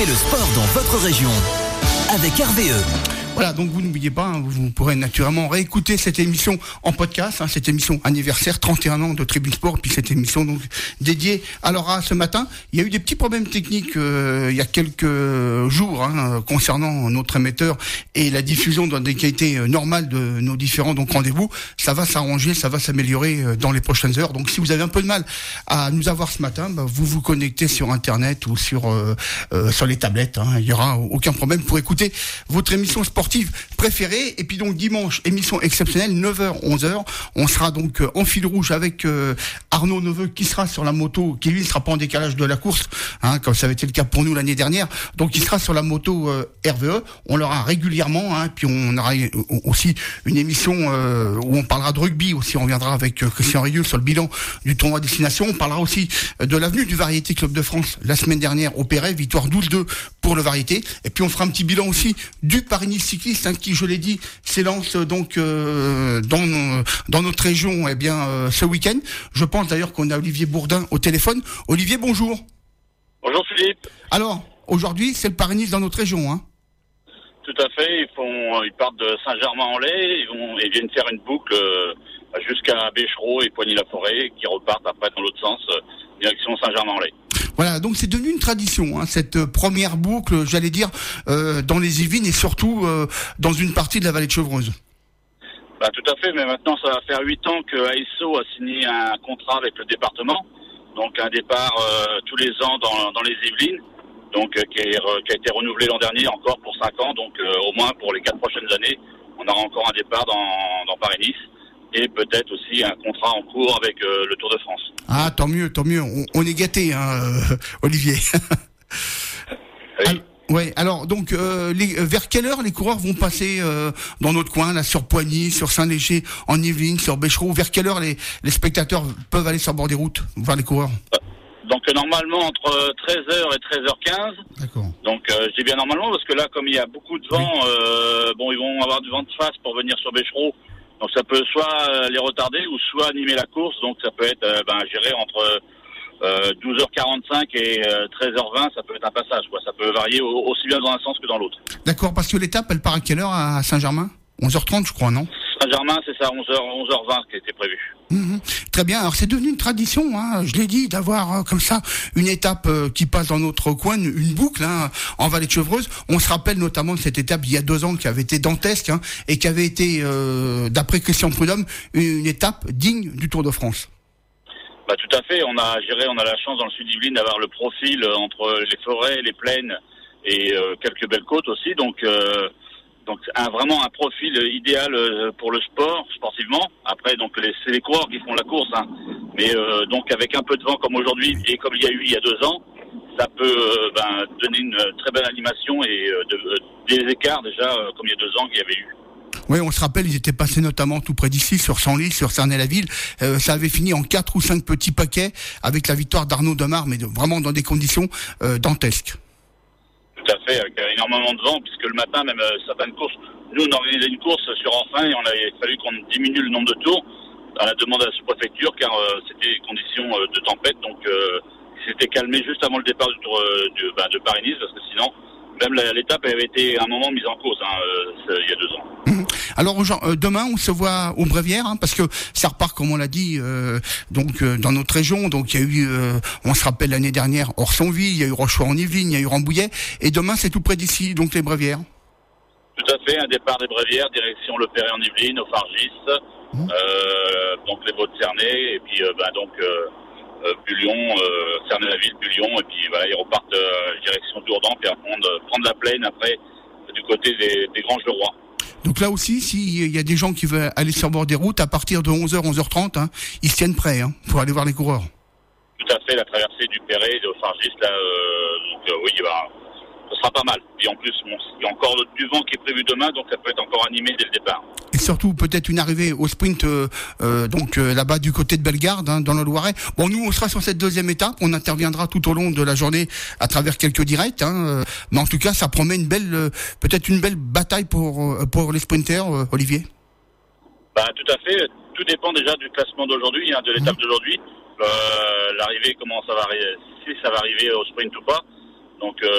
Vivez le sport dans votre région avec R V E. Voilà, donc vous n'oubliez pas, hein, vous pourrez naturellement réécouter cette émission en podcast, hein, cette émission anniversaire, trente et un ans de Tribune Sport, et puis cette émission donc dédiée à Laura ce matin. Il y a eu des petits problèmes techniques euh, il y a quelques jours hein, concernant notre émetteur et la diffusion dans des qualités euh, normales de nos différents donc rendez-vous. Ça va s'arranger, ça va s'améliorer euh, dans les prochaines heures. Donc si vous avez un peu de mal à nous avoir ce matin, bah, vous vous connectez sur Internet ou sur euh, euh, sur les tablettes. Hein, il y aura aucun problème pour écouter votre émission sportive préférée. Et puis donc dimanche, émission exceptionnelle, neuf heures, onze heures. On sera donc euh, en fil rouge avec euh, Arnaud Neveu qui sera sur la moto, qui lui ne sera pas en décalage de la course, hein, comme ça avait été le cas pour nous l'année dernière. Donc il sera sur la moto euh, R V E. On l'aura régulièrement, hein, puis on aura aussi une émission euh, où on parlera de rugby aussi. On reviendra avec euh, Christian Rioux sur le bilan du tournoi destination. On parlera aussi euh, de l'avenue du Variété Club de France la semaine dernière au Perret, victoire douze deux pour le Variété. Et puis on fera un petit bilan aussi du Paris-Nice cycliste hein, qui, je l'ai dit, s'élance donc euh, dans dans notre région eh bien euh, ce week-end. Je pense d'ailleurs qu'on a Olivier Bourdin au téléphone. Olivier, bonjour. Bonjour Philippe. Alors, aujourd'hui, c'est le Paris-Nice dans notre région, hein. Tout à fait, ils font, ils partent de Saint-Germain-en-Laye, ils vont, ils viennent faire une boucle euh, jusqu'à Béchereau et Poigny-la-Forêt, qui repartent après dans l'autre sens, euh, direction Saint-Germain-en-Laye. Voilà, donc c'est devenu une tradition, hein, cette euh, première boucle, j'allais dire, euh, dans les Yvelines et surtout euh, dans une partie de la vallée de Chevreuse. Bah, tout à fait, mais maintenant ça va faire huit ans que A S O a signé un contrat avec le département, donc un départ euh, tous les ans dans, dans les Yvelines, donc euh, qui, est, euh, qui a été renouvelé l'an dernier encore pour cinq ans, donc euh, au moins pour les quatre prochaines années, on aura encore un départ dans, dans Paris-Nice. Et peut-être aussi un contrat en cours avec euh, le Tour de France. Ah, tant mieux, tant mieux. On, on est gâtés, hein, euh, Olivier. Oui. Alors, ouais. Alors, donc, euh, les, vers quelle heure les coureurs vont passer euh, dans notre coin, là, sur Poigny, sur Saint-Léger, en Yvelines, sur Béchereau? Vers quelle heure les, les spectateurs peuvent aller sur bord des routes, voir les coureurs? Donc, euh, normalement, entre treize heures et treize heures quinze. D'accord. Donc, euh, je dis bien normalement, parce que là, comme il y a beaucoup de vent, oui. euh, bon, ils vont avoir du vent de face pour venir sur Béchereau. Donc ça peut soit les retarder ou soit animer la course. Donc ça peut être euh, ben, géré entre euh, douze heures quarante-cinq et euh, treize heures vingt. Ça peut être un passage, quoi. Ça peut varier au, aussi bien dans un sens que dans l'autre. D'accord, parce que l'étape, elle part à quelle heure à Saint-Germain? onze heures trente, je crois, non? Saint-Germain, c'est ça, onze heures, onze heures vingt qui était prévu. Mmh, très bien. Alors c'est devenu une tradition, hein, je l'ai dit, d'avoir euh, comme ça une étape euh, qui passe dans notre coin, une, une boucle hein, en vallée de Chevreuse. On se rappelle notamment de cette étape il y a deux ans qui avait été dantesque hein, et qui avait été, euh, d'après Christian Prudhomme, une, une étape digne du Tour de France. Bah tout à fait. On a géré, on a la chance dans le sud d'Yvelines d'avoir le profil entre les forêts, les plaines et euh, quelques belles côtes aussi. Donc euh, Donc un, vraiment un profil idéal pour le sport, sportivement. Après, donc les, c'est les coureurs qui font la course, hein. Mais euh, donc avec un peu de vent comme aujourd'hui et comme il y a eu il y a deux ans, ça peut euh, ben, donner une très belle animation et euh, de, euh, des écarts déjà euh, comme il y a deux ans qu'il y avait eu. Oui, on se rappelle, ils étaient passés notamment tout près d'ici, sur Senlis, sur Cernay-la-Ville. Euh, ça avait fini en quatre ou cinq petits paquets avec la victoire d'Arnaud Demar, mais de, vraiment dans des conditions euh, dantesques. Tout à fait, avec énormément de vent, puisque le matin, même euh, certaines courses, nous on organisait une course sur Enfin et on avait fallu qu'on diminue le nombre de tours à la demande à la sous-préfecture, car euh, c'était des conditions euh, de tempête, donc euh, c'était calmé juste avant le départ du tour euh, de, bah, de Paris-Nice, parce que sinon, même la, l'étape avait été à un moment mise en cause, hein, euh, il y a deux ans. Mmh. Alors genre, euh, demain on se voit aux Brévières, hein, parce que ça repart comme on l'a dit, euh, donc euh, dans notre région. Donc il y a eu, euh, on se rappelle l'année dernière, Orsonville, il y a eu Rochefort en Yvelines, il y a eu Rambouillet, et demain c'est tout près d'ici, donc les Brévières. Tout à fait, un départ des Brévières, direction Le Perret en Yvelines, au Fargis, mmh. euh, donc les Vaux-de-Cernay, et puis euh, bah, donc euh, euh, Bullion, euh, Cernay-la-Ville, Bullion, et puis voilà, ils repartent euh, direction Dourdan, puis à prendre, prendre la plaine après du côté des, des Granges-le-Roi. Donc là aussi, s'il y a des gens qui veulent aller sur bord des routes, à partir de onze heures, onze heures trente, hein, ils se tiennent prêts hein, pour aller voir les coureurs. Tout à fait, la traversée du Perret de Fargis, là, euh, donc euh, oui, bah, ce sera pas mal. Et en plus, bon, il y a encore du vent qui est prévu demain, donc ça peut être encore animé dès le départ. Et surtout, peut-être une arrivée au sprint, euh, euh, donc euh, là-bas du côté de Bellegarde, hein, dans le Loiret. Bon, nous, on sera sur cette deuxième étape, on interviendra tout au long de la journée à travers quelques directs, hein, euh, mais en tout cas, ça promet une belle, euh, peut-être une belle bataille pour euh, pour les sprinters, euh, Olivier. Bah, tout à fait. Tout dépend déjà du classement d'aujourd'hui, hein, de l'étape mmh. d'aujourd'hui. Euh, l'arrivée, comment ça va, si ça va arriver au sprint ou pas. Donc euh,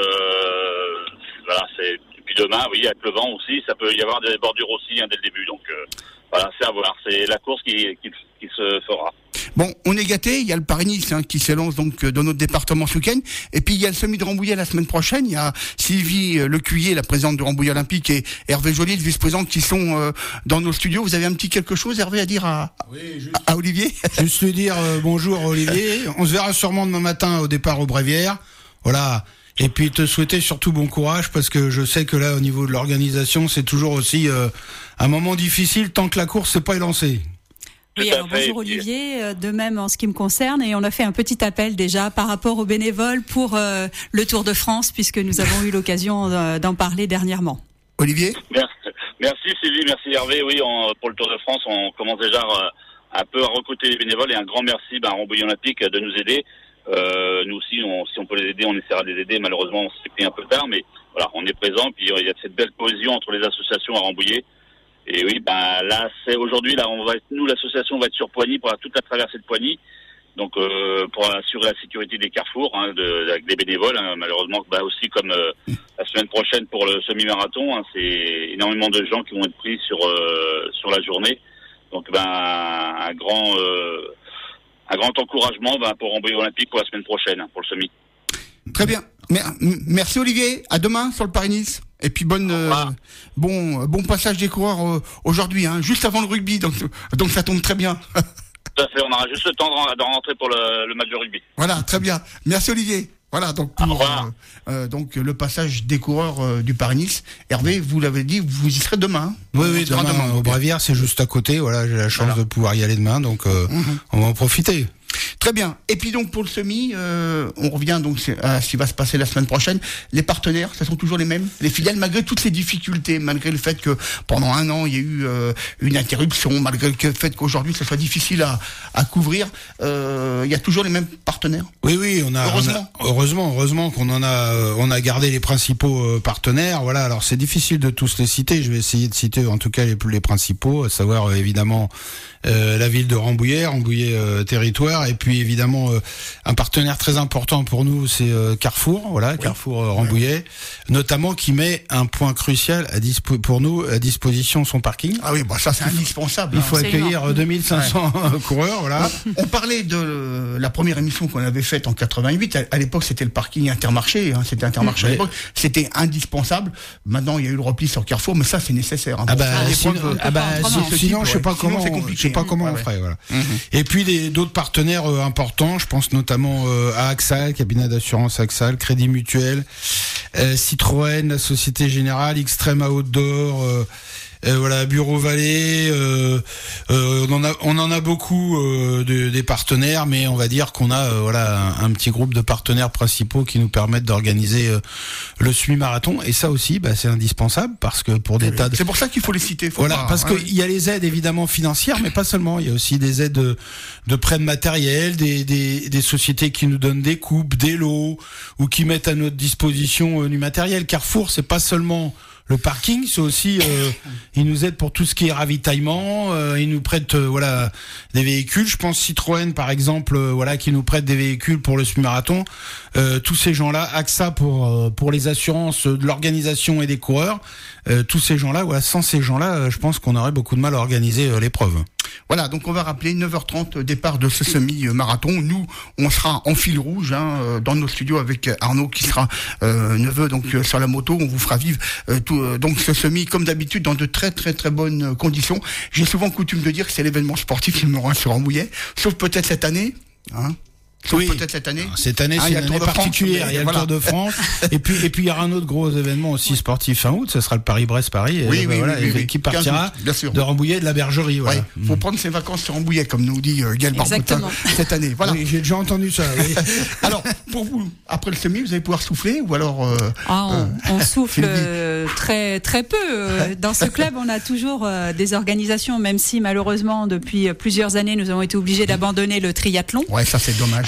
voilà, c'est depuis demain, oui, avec le vent aussi, ça peut y avoir des bordures aussi hein, dès le début. Donc euh, voilà, c'est à voir. C'est la course qui, qui, qui se fera. Bon, on est gâtés, il y a le Paris-Nice hein, qui s'élance donc dans notre département ce week-end, et puis il y a le semi de Rambouillet la semaine prochaine, il y a Sylvie Lecuyer, la présidente de Rambouillet Olympique, et Hervé Joly, le vice-président, qui sont euh, dans nos studios. Vous avez un petit quelque chose, Hervé, à dire à, oui, juste, à Olivier? Juste lui dire euh, bonjour Olivier, on se verra sûrement demain matin au départ au Bréviaire, voilà. Et puis te souhaiter surtout bon courage, parce que je sais que là au niveau de l'organisation c'est toujours aussi euh, un moment difficile tant que la course n'est pas lancée. Oui, alors bonjour Olivier, de même en ce qui me concerne, et on a fait un petit appel déjà par rapport aux bénévoles pour euh, le Tour de France, puisque nous avons eu l'occasion d'en parler dernièrement. Olivier ? Merci, merci Sylvie, merci Hervé. Oui, on, pour le Tour de France, on commence déjà euh, un peu à recruter les bénévoles, et un grand merci ben, à Rambouillet Olympique de nous aider. Euh, nous aussi, on, si on peut les aider, on essaiera de les aider. Malheureusement, on s'est pris un peu tard, mais voilà, on est présent, puis il y a cette belle cohésion entre les associations à Rambouillet. Et oui, ben là, c'est aujourd'hui, là, on va être, nous, l'association va être sur Poigny pour toute la traversée de Poigny, donc euh, pour assurer la sécurité des carrefours, hein, de, avec des bénévoles. Hein, malheureusement, bah aussi comme euh, la semaine prochaine pour le semi-marathon, hein, c'est énormément de gens qui vont être pris sur euh, sur la journée. Donc, ben un grand euh, un grand encouragement ben, pour Rambouillet Olympique pour la semaine prochaine, hein, pour le semi. Très bien. Merci Olivier. À demain sur le Paris-Nice. Et puis bonne, euh, bon, bon passage des coureurs euh, aujourd'hui, hein, juste avant le rugby, donc donc ça tombe très bien. Tout à fait. On aura juste le temps de, de rentrer pour le, le match de rugby. Voilà, très bien. Merci Olivier. Voilà donc pour euh, euh, donc le passage des coureurs euh, du Paris-Nice. Hervé, vous l'avez dit, vous y serez demain. Oui, oui, demain, demain au Bréviaire, c'est juste à côté. Voilà, j'ai la chance voilà. de pouvoir y aller demain, donc euh, mmh. on va en profiter. Très bien. Et puis donc pour le semi, euh, on revient donc à ce qui va se passer la semaine prochaine. Les partenaires, ce sont toujours les mêmes, les fidèles, malgré toutes ces difficultés, malgré le fait que pendant un an il y a eu euh, une interruption, malgré le fait qu'aujourd'hui ce soit difficile à, à couvrir, euh, il y a toujours les mêmes partenaires. Oui, oui, on a heureusement, on a, heureusement, heureusement qu'on en a, on a gardé les principaux partenaires. Voilà. Alors c'est difficile de tous les citer. Je vais essayer de citer en tout cas les, les principaux, à savoir euh, évidemment euh, la ville de Rambouillet, Rambouillet euh, territoire. Et puis évidemment euh, un partenaire très important pour nous, c'est euh, Carrefour, voilà, oui. Carrefour euh, Rambouillet, oui. notamment qui met un point crucial à dispo- pour nous à disposition son parking. Ah oui, bah ça c'est indispensable. Il faut hein. accueillir euh, deux mille cinq cents ouais. coureurs, voilà. On parlait de la première émission qu'on avait faite en quatre-vingt-huit. À, à l'époque, c'était le parking Intermarché, hein, c'était Intermarché. Mmh. À l'époque, c'était indispensable. Maintenant, il y a eu le repli sur Carrefour, mais ça c'est nécessaire. Hein, ah bah, sinon, ah bah, sinon, sinon je sais pas comment, je sais pas comment ouais, on ferait. Voilà. Mmh. Et puis des, d'autres partenaires euh, importants, je pense notamment euh, à AXA, cabinet d'assurance AXA, Crédit Mutuel, euh, Citroën, la Société Générale, Extrême Outdoor, euh, euh, voilà, Bureau Vallée, euh, euh, on en a, on en a beaucoup euh, de, des partenaires, mais on va dire qu'on a euh, voilà un, un petit groupe de partenaires principaux qui nous permettent d'organiser euh, le semi-marathon, et ça aussi, bah, c'est indispensable parce que pour des oui, tas de... c'est pour ça qu'il faut les citer. Faut voilà, pas, parce hein, que il y a les aides évidemment financières, mais pas seulement. Il y a aussi des aides de, de prêt de matériel, des, des, des sociétés qui nous donnent des coupes, des lots, ou qui mettent à notre disposition euh, du matériel. Carrefour, c'est pas seulement le parking, c'est aussi euh, ils nous aident pour tout ce qui est ravitaillement, euh, ils nous prêtent euh, voilà des véhicules. Je pense Citroën par exemple, euh, voilà qui nous prête des véhicules pour le semi-marathon. Euh, tous ces gens-là, AXA pour euh, pour les assurances de l'organisation et des coureurs. Euh, tous ces gens-là, voilà, sans ces gens-là, euh, je pense qu'on aurait beaucoup de mal à organiser euh, l'épreuve. Voilà, donc on va rappeler neuf heures trente départ de ce semi-marathon. Nous, on sera en fil rouge hein, dans nos studios avec Arnaud qui sera euh, neveu donc euh, sur la moto. On vous fera vivre euh, tout, euh, donc ce semi comme d'habitude dans de très très très bonnes conditions. J'ai souvent coutume de dire que c'est l'événement sportif numéro un sur Rambouillet, sauf peut-être cette année. Hein. Sauf oui. peut-être cette année. Cette année, ah, c'est une année particulière. Il y a voilà. le Tour de France. et puis, et puis, il y aura un autre gros événement aussi sportif fin août. Ce sera le Paris-Brest-Paris. Oui, et, oui, voilà, oui, et, oui, qui partira de Rambouillet de la Bergerie. Voilà. Oui. Faut mmh. prendre ses vacances sur Rambouillet, comme nous dit euh, Gaël Barboutin cette année. Voilà. Oui, j'ai déjà entendu ça. Oui. Alors, pour vous, après le semi, vous allez pouvoir souffler ou alors euh, ah, on, euh, on souffle euh, très très peu. Dans ce club, on a toujours euh, des organisations, même si malheureusement depuis plusieurs années, nous avons été obligés d'abandonner le triathlon. Ouais, ça c'est dommage.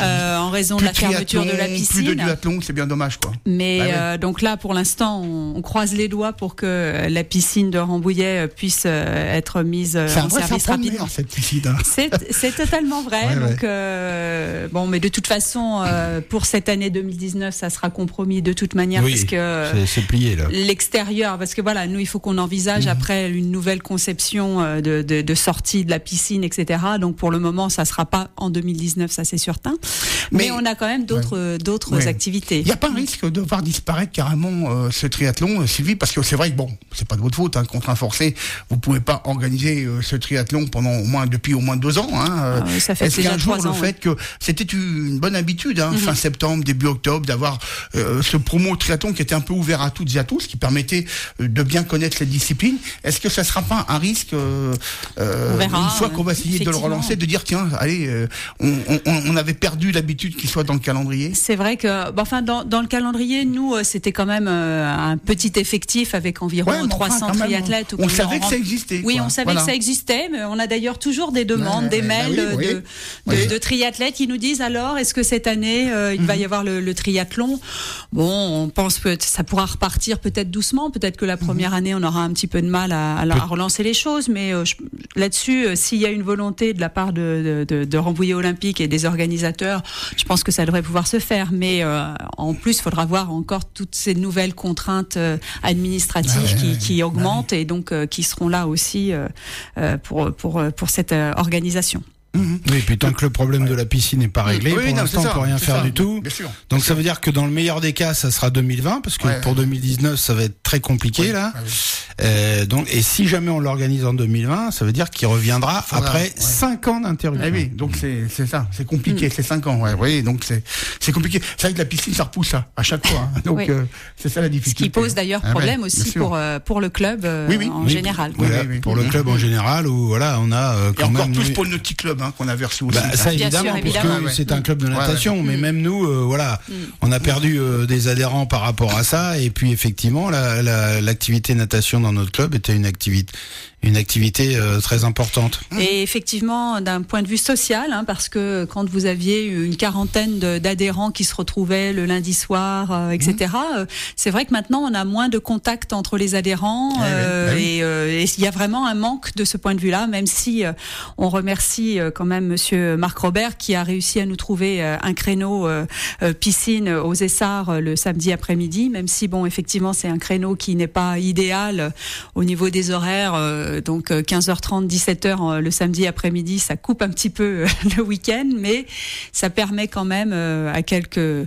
euh, en raison plus de la fermeture de la piscine. Plus de duathlon, c'est bien dommage, quoi. Mais bah, ouais. euh, donc là, pour l'instant, on, on croise les doigts pour que la piscine de Rambouillet puisse euh, être mise c'est en un vrai service rapidement. Cette piscine. Hein. C'est, c'est totalement vrai. Ouais, donc, euh, bon, mais de toute façon, euh, pour cette année deux mille dix-neuf, ça sera compromis de toute manière, oui, parce que c'est, c'est plié là. L'extérieur, parce que voilà, nous, il faut qu'on envisage mmh. après une nouvelle conception de, de, de sortie de la piscine, et cetera. Donc, pour le moment, ça sera pas en deux mille dix-neuf, ça c'est certain. Mais, mais on a quand même d'autres, ouais. d'autres ouais. activités. Il n'y a pas un risque de voir disparaître carrément euh, ce triathlon, euh, Sylvie, parce que c'est vrai que bon, c'est pas de votre faute, hein, contraint forcé, vous pouvez pas organiser euh, ce triathlon pendant au moins depuis au moins deux ans. Hein, euh, ah oui, ça fait est-ce déjà qu'un jour trois ans, le fait ouais. que c'était une bonne habitude, hein, mm-hmm. fin septembre, début octobre, d'avoir euh, ce promo triathlon qui était un peu ouvert à toutes et à tous, qui permettait euh, de bien connaître cette discipline. Est-ce que ça sera pas un risque euh, euh, verra, une fois qu'on va essayer de le relancer, de dire tiens, allez, euh, on, on, on avait perdu l'habitude qu'il soit dans le calendrier. C'est vrai que, bah, enfin, dans, dans le calendrier, nous, c'était quand même euh, un petit effectif avec environ ouais, trois cents enfin, triathlètes. On, on savait que ça existait. Oui, quoi. on savait voilà. que ça existait, mais on a d'ailleurs toujours des demandes, ouais, des mails bah oui, de, oui. De, oui. de triathlètes qui nous disent alors, est-ce que cette année, euh, il mm-hmm. va y avoir le, le triathlon? Bon, on pense que ça pourra repartir peut-être doucement, peut-être que la première mm-hmm. année, on aura un petit peu de mal à, à, à relancer les choses, mais euh, je, là-dessus, euh, s'il y a une volonté de la part de, de, de, de Rambouillet Olympique et des organisateurs, je pense que ça devrait pouvoir se faire, mais euh, en plus, il faudra voir encore toutes ces nouvelles contraintes euh, administratives ah ouais, qui, qui augmentent ouais. et donc euh, qui seront là aussi euh, euh, pour, pour, pour cette euh, organisation. Mmh. Oui, puis tant que le problème de la piscine n'est pas réglé, oui, pour non, l'instant, on peut rien faire ça, du tout. Bien sûr, bien Donc sûr. ça veut dire que dans le meilleur des cas, ça sera deux mille vingt, parce que ouais, pour ouais. deux mille dix-neuf, ça va être très compliqué oui, là. Ah, oui. euh, donc, et si jamais on l'organise en deux mille vingt, ça veut dire qu'il reviendra Faudra, après ouais. cinq ans d'interruption. Ah oui, donc c'est c'est ça, c'est compliqué, mmh. c'est cinq ans. Ouais, oui, donc c'est c'est compliqué. C'est vrai que la piscine, ça repousse à, à chaque fois. Hein. Donc oui. euh, c'est ça la difficulté. Ce qui pose d'ailleurs problème ah, ouais, aussi pour euh, pour le club euh, oui, oui. en oui, général. Voilà, oui, oui, Mmh. pour le club en général, où voilà, on a euh, quand et encore même plus pour le petit club hein, qu'on avait reçu aussi. Bah, ça évidemment, sûr, évidemment, parce que ouais. c'est un club de natation, ouais, ouais. mais même nous, euh, voilà, mm. on a perdu euh, des adhérents par rapport à ça, et puis effectivement, la, la, l'activité natation dans notre club était une activité, une activité euh, très importante. Et effectivement, d'un point de vue social, hein, parce que quand vous aviez une quarantaine de, d'adhérents qui se retrouvaient le lundi soir, euh, et cetera, mm. euh, c'est vrai que maintenant, on a moins de contact entre les adhérents, ouais, euh, ouais. et il euh, y a vraiment un manque de ce point de vue-là, même si euh, on remercie euh, quand même Monsieur Marc Robert qui a réussi à nous trouver euh, un créneau euh, euh, piscine aux Essarts euh, le samedi après-midi, même si bon, effectivement, c'est un créneau qui n'est pas idéal euh, au niveau des horaires. Euh, donc quinze heures trente, dix-sept heures le samedi après-midi, ça coupe un petit peu le week-end, mais ça permet quand même à quelques euh,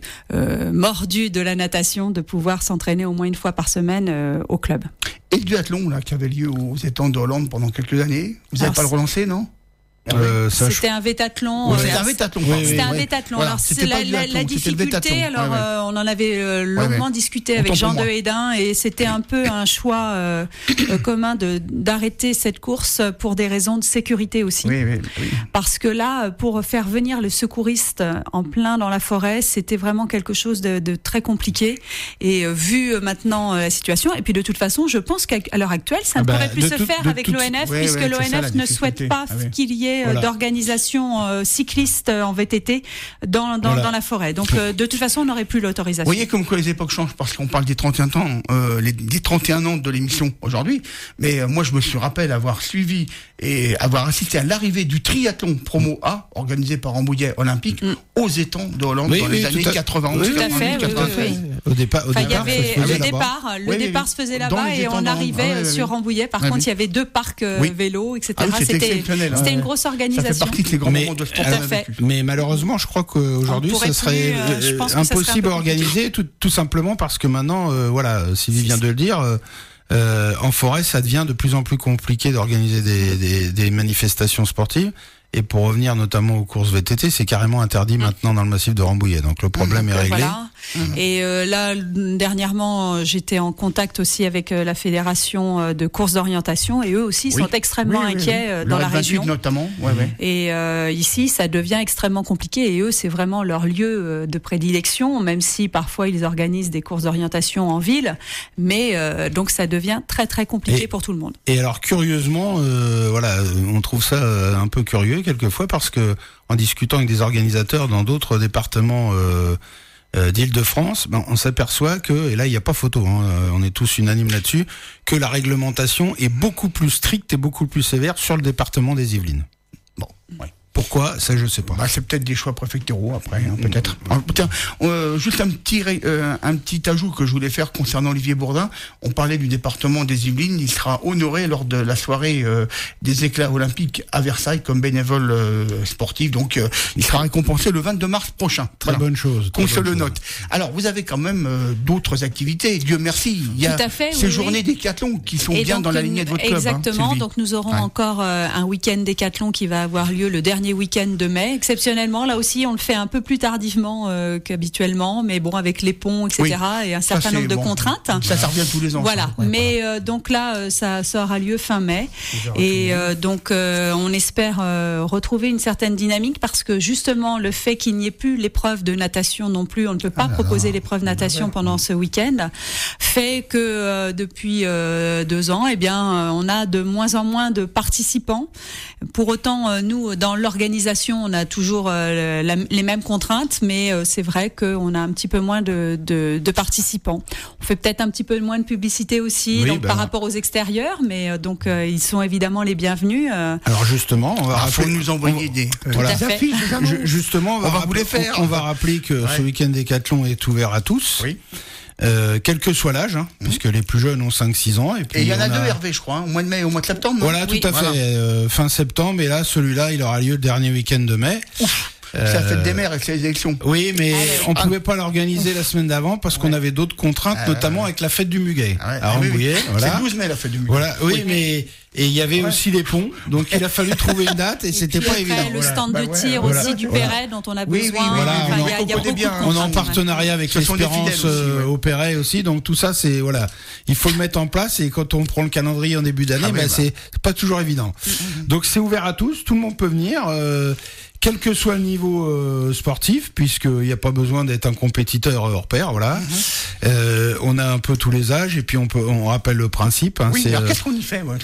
mordus de la natation de pouvoir s'entraîner au moins une fois par semaine euh, au club. Et le duathlon là, qui avait lieu aux étangs de Hollande pendant quelques années, vous n'avez pas le relancé, non? Euh, c'était un vétathlon. Oui, c'était un vétathlon. Oui, c'était un vétathlon. Voilà. Alors, c'est la, la, la difficulté. Alors, ouais, ouais. Euh, on en avait euh, longuement ouais, ouais. discuté avec Jean de Hédin, et c'était un peu un choix euh, euh, commun de d'arrêter cette course pour des raisons de sécurité aussi. Oui, oui, oui. Parce que là, pour faire venir le secouriste en plein dans la forêt, c'était vraiment quelque chose de, de très compliqué. Et euh, vu maintenant euh, la situation, et puis de toute façon, je pense qu'à l'heure actuelle, ça ah ne bah, pourrait plus se tout, faire avec tout, l'O N F, ouais, puisque ouais, l'O N F ne souhaite pas ah, oui. qu'il y ait Voilà. d'organisation euh, cycliste en V T T dans, dans, voilà. dans la forêt. Donc, euh, de toute façon, on n'aurait plus l'autorisation. Vous voyez comme quoi les époques changent, parce qu'on parle des trente et un ans, euh, les, des trente et un ans de l'émission aujourd'hui. Mais euh, moi, je me suis rappelle avoir suivi et avoir assisté à l'arrivée du triathlon promo A, organisé par Rambouillet Olympique, mm. aux étangs de Hollande oui, dans oui, les années à... quatre-vingts. Oui, tout à fait. Oui, oui, oui. Au départ, au enfin, départ, il y avait le là-bas. départ, le oui, départ oui. se faisait là-bas et on arrivait ah, oui, sur oui. Rambouillet. Par oui, contre, il y avait deux parcs euh, oui. vélos, et cetera. Ah, oui, c'était c'était une grosse organisation. Ça fait partie de ces grands moments de sport. Tout à fait. Mais malheureusement, je crois qu'aujourd'hui, ça serait euh, impossible à organiser, tout, tout simplement parce que maintenant, euh, voilà, Sylvie vient de le dire, euh, euh, en forêt, ça devient de plus en plus compliqué d'organiser des, des, des manifestations sportives. Et pour revenir notamment aux courses V T T, c'est carrément interdit mmh. maintenant dans le massif de Rambouillet. Donc le problème mmh. est réglé. Voilà. Mmh. Et euh, là, dernièrement, j'étais en contact aussi avec euh, la fédération de courses d'orientation, et eux aussi oui. sont extrêmement oui, inquiets oui, oui. dans le la région. Notamment. Ouais, ouais. Et euh, ici, ça devient extrêmement compliqué. Et eux, c'est vraiment leur lieu de prédilection, même si parfois ils organisent des courses d'orientation en ville. Mais euh, donc ça devient très très compliqué et, pour tout le monde. Et alors curieusement, euh, voilà, on trouve ça un peu curieux. curieux quelquefois parce que en discutant avec des organisateurs dans d'autres départements euh, euh, d'Île-de-France, ben, on s'aperçoit que, et là il n'y a pas photo, hein, on est tous unanimes là-dessus, que la réglementation est beaucoup plus stricte et beaucoup plus sévère sur le département des Yvelines. Bon, ouais. Pourquoi? Ça, je sais pas. Bah, c'est peut-être des choix préfectoraux après, hein, peut-être. Alors, tiens, euh, juste un petit, euh, un petit ajout que je voulais faire concernant Olivier Bourdin. On parlait du département des Yvelines. Il sera honoré lors de la soirée euh, des éclairs olympiques à Versailles comme bénévole euh, sportif. Donc, euh, il sera récompensé le vingt-deux mars prochain. Très voilà. bonne chose. Qu'on se le note. Alors, vous avez quand même euh, d'autres activités. Dieu merci. Il y a Tout à fait, ces oui, journées oui. décathlon qui sont Et bien donc, dans la lignée de votre club. Exactement. Hein, donc, nous aurons ouais. encore euh, un week-end décathlon qui va avoir lieu le dernier week-end de mai. Exceptionnellement, là aussi, on le fait un peu plus tardivement euh, qu'habituellement, mais bon, avec les ponts, et cetera, oui. et un certain ça, nombre de bon. contraintes. Ça, ça revient tous les ans. Voilà. Ouais, mais voilà. Euh, donc là, euh, ça, ça aura lieu fin mai, et euh, donc euh, on espère euh, retrouver une certaine dynamique parce que justement, le fait qu'il n'y ait plus l'épreuve de natation non plus, on ne peut pas ah proposer l'épreuve natation ouais. pendant ce week-end, fait que euh, depuis euh, deux ans, eh bien, on a de moins en moins de participants. Pour autant, euh, nous, dans l'organisation, on a toujours euh, la, les mêmes contraintes, mais euh, c'est vrai qu'on a un petit peu moins de, de, de participants. On fait peut-être un petit peu moins de publicité aussi, oui, donc bah, par rapport aux extérieurs, mais euh, donc euh, ils sont évidemment les bienvenus. Euh. Alors justement, on va ah, rappeler, faut nous envoyer on, des, euh, voilà. des affiches. Ju- justement, on va, on va rappeler, vous les faire. On, on va rappeler que ouais. ce week-end décathlon est ouvert à tous. Oui. Euh, quel que soit l'âge, hein, mmh. puisque les plus jeunes ont cinq six ans. Et puis il y en a, a deux, Hervé, je crois, hein, au mois de mai et au mois de septembre. Non voilà, oui. tout à voilà. fait. Euh, fin septembre, et là, celui-là, il aura lieu le dernier week-end de mai. Ouf. C'est la fête des mères avec les élections. Oui, mais Allez. on ah. pouvait pas l'organiser la semaine d'avant parce qu'on ouais. avait d'autres contraintes, ah, notamment ouais. avec la fête du Muguet. Ah ouais. À Rambouillet, oui, oui. voilà. C'est le douze mai la fête du Muguet. Voilà, oui, oui. mais et il y avait ouais. aussi les ponts, donc il a fallu trouver une date et, et c'était pas après, évident. Le voilà. stand bah de ouais, tir voilà. aussi du voilà. Perret dont on a oui, besoin. Oui, oui, voilà, enfin, on, il y a, il y a beaucoup bien, de on est en partenariat avec l'Espérance aussi, euh, ouais. au Perret aussi, donc tout ça c'est voilà, il faut le mettre en place et quand on prend le calendrier en début d'année, ah, bah, bah. c'est pas toujours évident. Mm-hmm. Donc c'est ouvert à tous, tout le monde peut venir. Euh, Quel que soit le niveau euh, sportif, puisqu'il n'y a pas besoin d'être un compétiteur hors pair, voilà. Mm-hmm. Euh, on a un peu tous les âges et puis on peut, on rappelle le principe. Hein, oui, c'est, alors euh... qu'est-ce qu'on y fait ouais,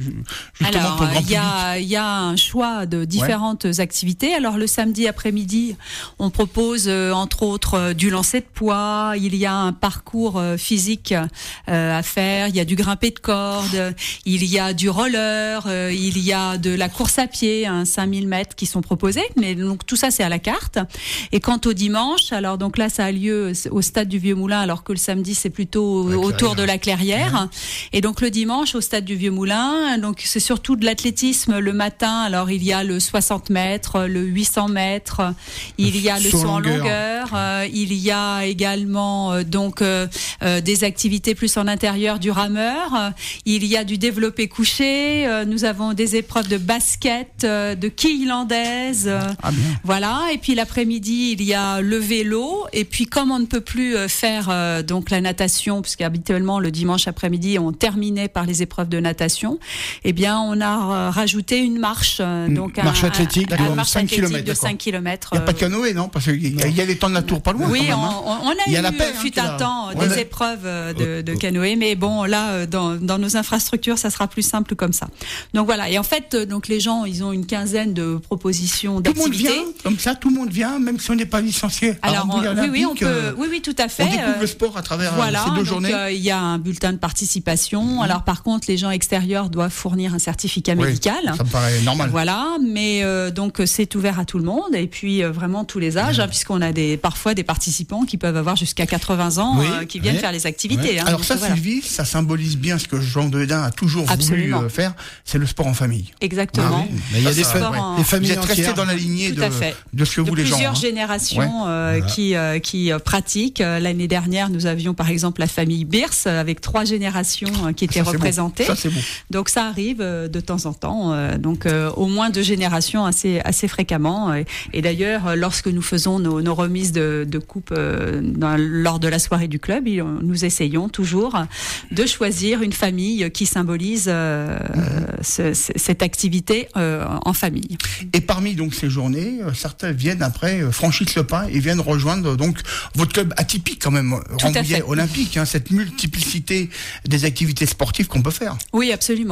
Alors, il y a, il y a un choix de différentes ouais. activités. Alors, le samedi après-midi, on propose euh, entre autres euh, du lancer de poids. Il y a un parcours euh, physique euh, à faire. Il y a du grimpé de corde. Il y a du roller. Euh, il y a de la course à pied, hein, cinq mille mètres qui sont proposés. Mais donc tout ça c'est à la carte. Et quant au dimanche, alors donc là ça a lieu au stade du Vieux Moulin, alors que le samedi c'est plutôt autour de la Clairière. Mmh. Et donc le dimanche au stade du Vieux Moulin, donc c'est surtout de l'athlétisme le matin. Alors il y a le soixante mètres, le huit cents mètres, il y a le saut en longueur, longueur euh, il y a également euh, donc euh, euh, des activités plus en intérieur, du rameur. Euh, il y a du développé couché. Euh, nous avons des épreuves de basket, euh, de quilles landaises. Ah, voilà, et puis l'après-midi il y a le vélo, et puis comme on ne peut plus faire euh, donc la natation, puisque habituellement le dimanche après-midi on terminait par les épreuves de natation, eh bien on a euh, rajouté une marche, euh, donc marche un, athlétique, un, de un marche cinq athlétique kilomètres, de cinq kilomètres. Il n'y a pas de canoë, non? Parce qu'il y, y a les temps de la tour pas loin. Oui, quand même, on, hein. on a il y a eu la paix, fut hein, un temps ouais. des épreuves de, de canoë, mais bon là dans, dans nos infrastructures ça sera plus simple comme ça. Donc voilà, et en fait donc les gens ils ont une quinzaine de propositions d'activités. Tout le monde vient, comme ça tout le monde vient, même si on n'est pas licencié. Alors Rambouillet oui, oui, on peut, euh, oui, oui, tout à fait. On découvre le sport à travers voilà, ces deux donc, journées. Euh, il y a un bulletin de participation. Mmh. Alors par contre, les gens extérieurs doivent fournir un certificat oui, médical. Ça me paraît normal. Voilà, mais euh, donc c'est ouvert à tout le monde et puis euh, vraiment tous les âges, mmh. hein, puisqu'on a des parfois des participants qui peuvent avoir jusqu'à quatre-vingts ans, oui, euh, qui viennent oui, faire les activités. Oui. Hein, Alors donc, ça, voilà. Sylvie, ça symbolise bien ce que Jean Dehedin a toujours Absolument. voulu euh, faire, c'est le sport en famille. Exactement. Ah, oui. Mais il y a des, fa- fa- en... des familles Vous êtes restés dans la lignée de, de ce que de vous les gens. Plusieurs hein. générations ouais. euh, voilà. qui euh, qui euh, pratiquent. L'année dernière, nous avions par exemple la famille Birse avec trois générations euh, qui étaient ça, représentées. Ça, c'est bon. Donc ça arrive euh, de temps en temps. Euh, donc euh, au moins deux générations assez assez fréquemment. Et, et d'ailleurs, lorsque nous faisons nos, nos remises de, de coupe euh, dans, lors de la soirée du club, il, nous essayons toujours de choisir une famille qui symbolise euh, mmh. ce, ce, cette activité euh, en famille. Et parmi donc ces journées, euh, certains viennent après euh, franchissent le pas et viennent rejoindre donc votre club atypique quand même, Rambouillet Olympique, hein, cette multiplicité des activités sportives qu'on peut faire. Oui, absolument.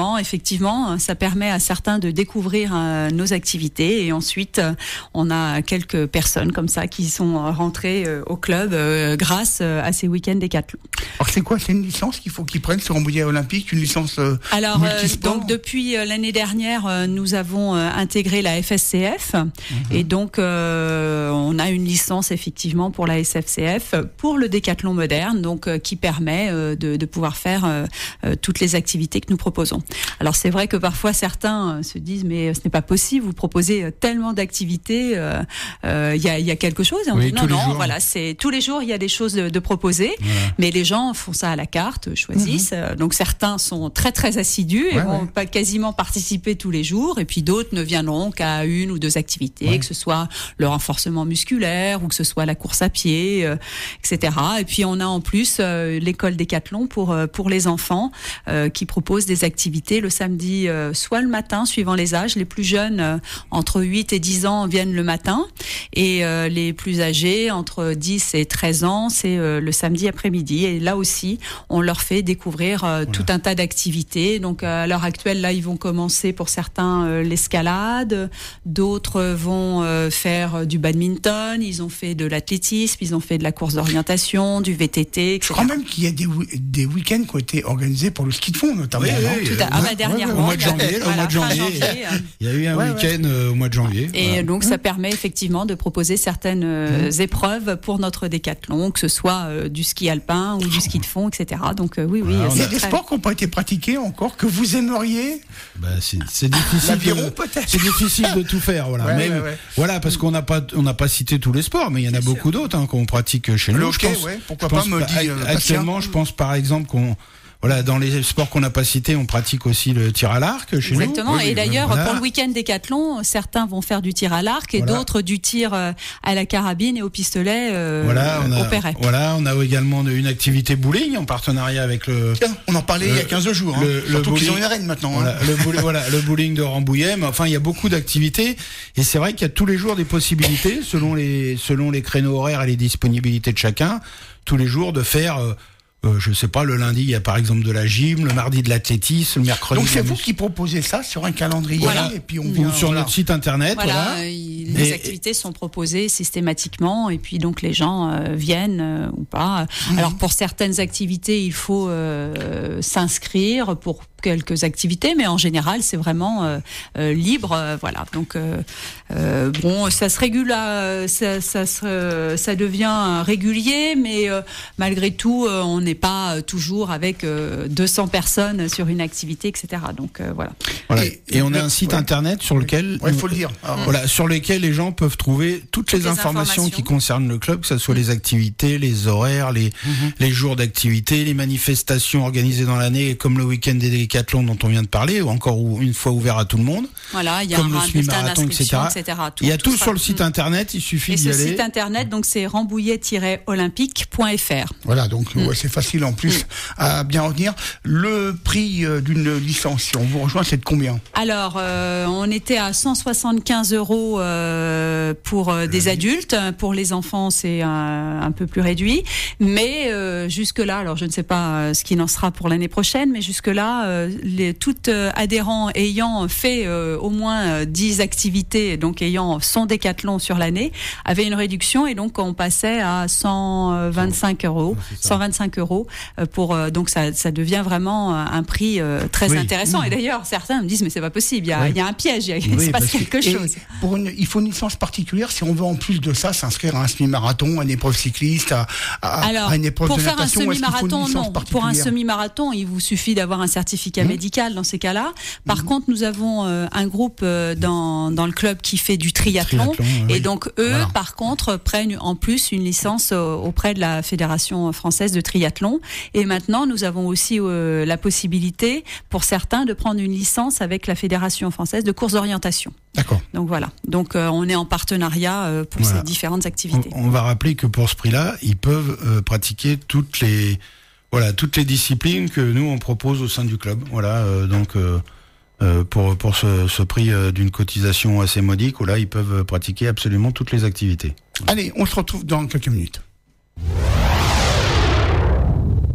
moment, effectivement, ça permet à certains de découvrir euh, nos activités et ensuite euh, on a quelques personnes comme ça qui sont rentrées euh, au club euh, grâce euh, à ces week-ends décathlon. Alors c'est quoi, c'est une licence qu'il faut qu'ils prennent sur Rambouillet Olympique, une licence euh, Alors euh, multisport? donc depuis euh, l'année dernière, euh, nous avons euh, intégré la F S C F mmh. et donc euh, on a une licence effectivement pour la S F C F pour le décathlon moderne, donc euh, qui permet euh, de, de pouvoir faire euh, euh, toutes les activités que nous proposons. Alors c'est vrai que parfois certains euh, se disent mais ce n'est pas possible, vous proposez tellement d'activités, il euh, euh, y, a, y a quelque chose. Et on oui, dit non non, jours. voilà, c'est tous les jours il y a des choses de, de proposer, voilà. Mais les gens font ça à la carte, choisissent. Mmh. Donc certains sont très très assidus et ouais, vont ouais. pas quasiment participer tous les jours, et puis d'autres ne viendront qu'à une ou deux activités, ouais. que ce soit le renforcement musculaire ou que ce soit la course à pied, euh, et cetera. Et puis on a en plus euh, l'école décathlon pour euh, pour les enfants euh, qui propose des activités le samedi, euh, soit le matin suivant les âges. Les plus jeunes euh, entre huit et dix ans viennent le matin, et euh, les plus âgés entre dix et treize ans c'est euh, le samedi après-midi. Et là aussi on leur fait découvrir euh, voilà. tout un tas d'activités. Donc euh, à l'heure actuelle là ils vont commencer pour certains euh, l'escalade, d'autres vont euh, faire du badminton, ils ont fait de l'athlétisme, ils ont fait de la course d'orientation, du V T T, et cetera. Je crois même qu'il y a des, des week-ends qui ont été organisés pour le ski de fond notamment. Oui, oui, tout à, ah bah dernièrement, ouais, ouais, au mois de janvier, voilà, au mois de janvier, janvier il y a eu un ouais, week-end ouais. euh, au mois de janvier. Et voilà. donc ça permet effectivement de proposer certaines euh, mmh. épreuves pour notre décathlon, que ce soit euh, du ski alpin ou du ski de fond, et cetera. Donc euh, oui, oui. Voilà, il y a c'est des très... sports qui n'ont pas été pratiqués encore, que vous aimeriez? Bah, c'est, c'est difficile. L'aviron, de, peut-être. C'est difficile de tout faire, voilà. Ouais, Même, ouais, ouais. voilà, parce qu'on n'a pas, on n'a pas cité tous les sports, mais il y en a c'est beaucoup sûr. d'autres hein, qu'on pratique chez Le nous. hockey, je pense, ouais, pourquoi je pas, pense me pas- dit, euh, actuellement, je pense par exemple qu'on Voilà, dans les sports qu'on n'a pas cités, on pratique aussi le tir à l'arc chez Exactement. nous. Et d'ailleurs, voilà. pour le week-end décathlon, certains vont faire du tir à l'arc et Voilà. d'autres du tir euh, à la carabine et au pistolet euh, Voilà, on a, au Perret. voilà, on a également une activité bowling en partenariat avec le. Tiens, on en parlait le- il y a quinze jours. le- hein. le Surtout qu'ils bowling- ont une arène maintenant. Voilà, hein. le bowling, voilà, le bowling de Rambouillet. Mais enfin, il y a beaucoup d'activités et c'est vrai qu'il y a tous les jours des possibilités selon les selon les créneaux horaires et les disponibilités de chacun. Tous les jours de faire. Euh, Euh, je sais pas, le lundi, il y a par exemple de la gym, le mardi de l'athlétisme, le mercredi. Donc c'est de la vous qui proposez ça sur un calendrier Voilà. et puis on Ou vient sur voilà. notre site internet. Voilà, Voilà. euh, il- les Et- activités sont proposées systématiquement et puis donc les gens euh, viennent euh, ou pas. Mhm. Alors pour certaines activités, il faut euh, s'inscrire pour quelques activités, mais en général, c'est vraiment euh, euh, libre, euh, voilà. Donc euh, euh, bon, ça se régule, à- ça, ça, se, ça devient régulier, mais euh, malgré tout, euh, on n'est pas toujours avec euh, deux cents personnes sur une activité, et cetera. Donc euh, voilà. Voilà. Et- Et, on a le- un site ouais. internet sur lequel, Ouais, il faut le dire. Alors, voilà, sur lequel les gens peuvent trouver toutes, les, les informations, informations. qui concernent le club, que ce soit les activités, les horaires, les, les jours d'activité, les manifestations organisées dans l'année, comme le week-end des décathlons dont on vient de parler, ou encore ou- une fois ouvert à tout le monde. Voilà, il y a Comme un le bulletin semi-marathon, d'inscription, et cetera. et cetera. Tout- Il y a tout, ça. sur le site internet, il suffit Et d'y ce aller. site internet, donc c'est rambouillet tiret olympique point f r. Voilà, donc Mm. ouais, c'est facile en plus à bien retenir. Le prix euh, d'une licence, si on vous rejoint, c'est de combien? Alors, euh, on était à cent soixante-quinze euros euh, pour euh, des adultes. Pour les enfants, c'est un, un peu plus réduit. Mais euh, jusque-là, alors je ne sais pas euh, ce qu'il en sera pour l'année prochaine, mais jusque-là, euh, les, tout euh, adhérent ayant fait euh, au moins euh, dix activités, donc ayant son décathlon sur l'année, avait une réduction et donc on passait à cent vingt-cinq euros. cent vingt-cinq euros euh, pour euh, donc ça, ça devient vraiment un prix euh, très Oui. intéressant. Et d'ailleurs, certains me disent mais c'est pas possible, il y a, Oui. il y a un piège, il, y a, il Oui, se passe parce que- quelque Et chose. pour une, il faut une licence particulière si on veut en plus de ça s'inscrire à un semi-marathon, à une épreuve cycliste, à, à, Alors, à une épreuve pour de faire un natation. Est-ce qu'il faut une semi-marathon, licence non. Pour un particulière semi-marathon, il vous suffit d'avoir un certificat Mmh. médical dans ces cas-là. Par contre, nous avons euh, un groupe euh, dans, dans le club qui fait du triathlon. Triathlon, Et oui. donc, eux, Voilà. par contre, prennent en plus une licence euh, auprès de la Fédération française de triathlon. Et maintenant, nous avons aussi euh, la possibilité, pour certains, de prendre une licence avec la Fédération française de course d'orientation. D'accord. Donc voilà. Donc, euh, on est en partenariat euh, pour Voilà. ces différentes On, activités. on va rappeler que pour ce prix-là, ils peuvent euh, pratiquer toutes les voilà toutes les disciplines que nous on propose au sein du club. Voilà, euh, donc euh, euh, pour pour ce, ce prix euh, d'une cotisation assez modique, où là ils peuvent pratiquer absolument toutes les activités. Allez, on se retrouve dans quelques minutes.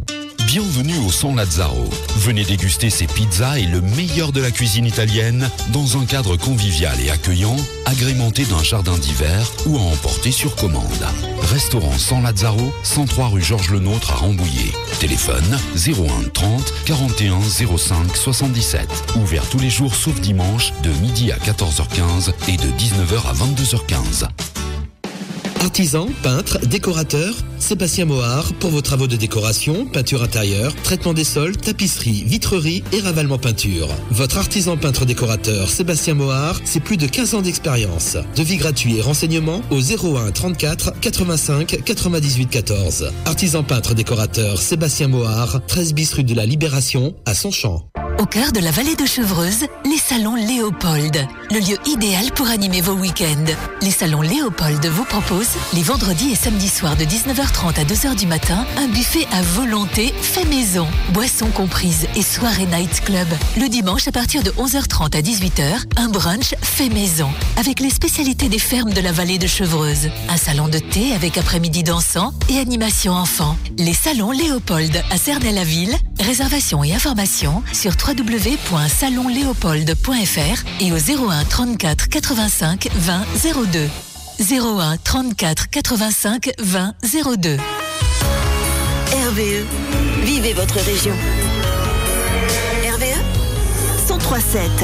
Bienvenue au San Lazzaro. Venez déguster ses pizzas et le meilleur de la cuisine italienne dans un cadre convivial et accueillant, agrémenté d'un jardin d'hiver ou à emporter sur commande. Restaurant San Lazzaro, cent trois rue Georges Lenôtre à Rambouillet. Téléphone zéro un trente quarante et un zéro cinq soixante-dix-sept. Ouvert tous les jours sauf dimanche de midi à quatorze heures quinze et de dix-neuf heures à vingt-deux heures quinze. Artisan, peintre, décorateur, Sébastien Mohar pour vos travaux de décoration, peinture intérieure, traitement des sols, tapisserie, vitrerie et ravalement peinture. Votre artisan peintre décorateur Sébastien Mohar, c'est plus de quinze ans d'expérience. Devis gratuit et renseignements au zéro un trente-quatre quatre-vingt-cinq quatre-vingt-dix-huit quatorze. Artisan peintre décorateur Sébastien Mohar, treize bis rue de la Libération à Sonchamp. Au cœur de la vallée de Chevreuse, les salons Léopold, le lieu idéal pour animer vos week-ends. Les salons Léopold vous proposent, les vendredis et samedis soirs de dix-neuf heures trente à deux heures du matin, un buffet à volonté fait maison, boissons comprises et soirée night club. Le dimanche à partir de onze heures trente à dix-huit heures, un brunch fait maison, avec les spécialités des fermes de la vallée de Chevreuse. Un salon de thé avec après-midi dansant et animation enfant. Les salons Léopold à Cernay-la-Ville, réservation et informations sur w w w point salon léopold point f r et au zéro un trente-quatre quatre-vingt-cinq vingt zéro deux. zéro un trente-quatre quatre-vingt-cinq vingt zéro deux. R V E, vivez votre région. R V E, cent trois sept.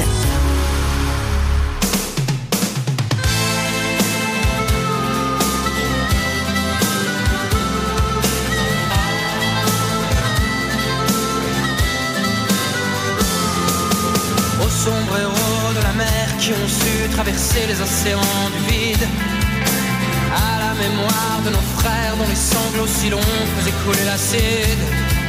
Sombres héros de la mer qui ont su traverser les océans du vide. À la mémoire de nos frères dont les sanglots si longs faisaient couler l'acide.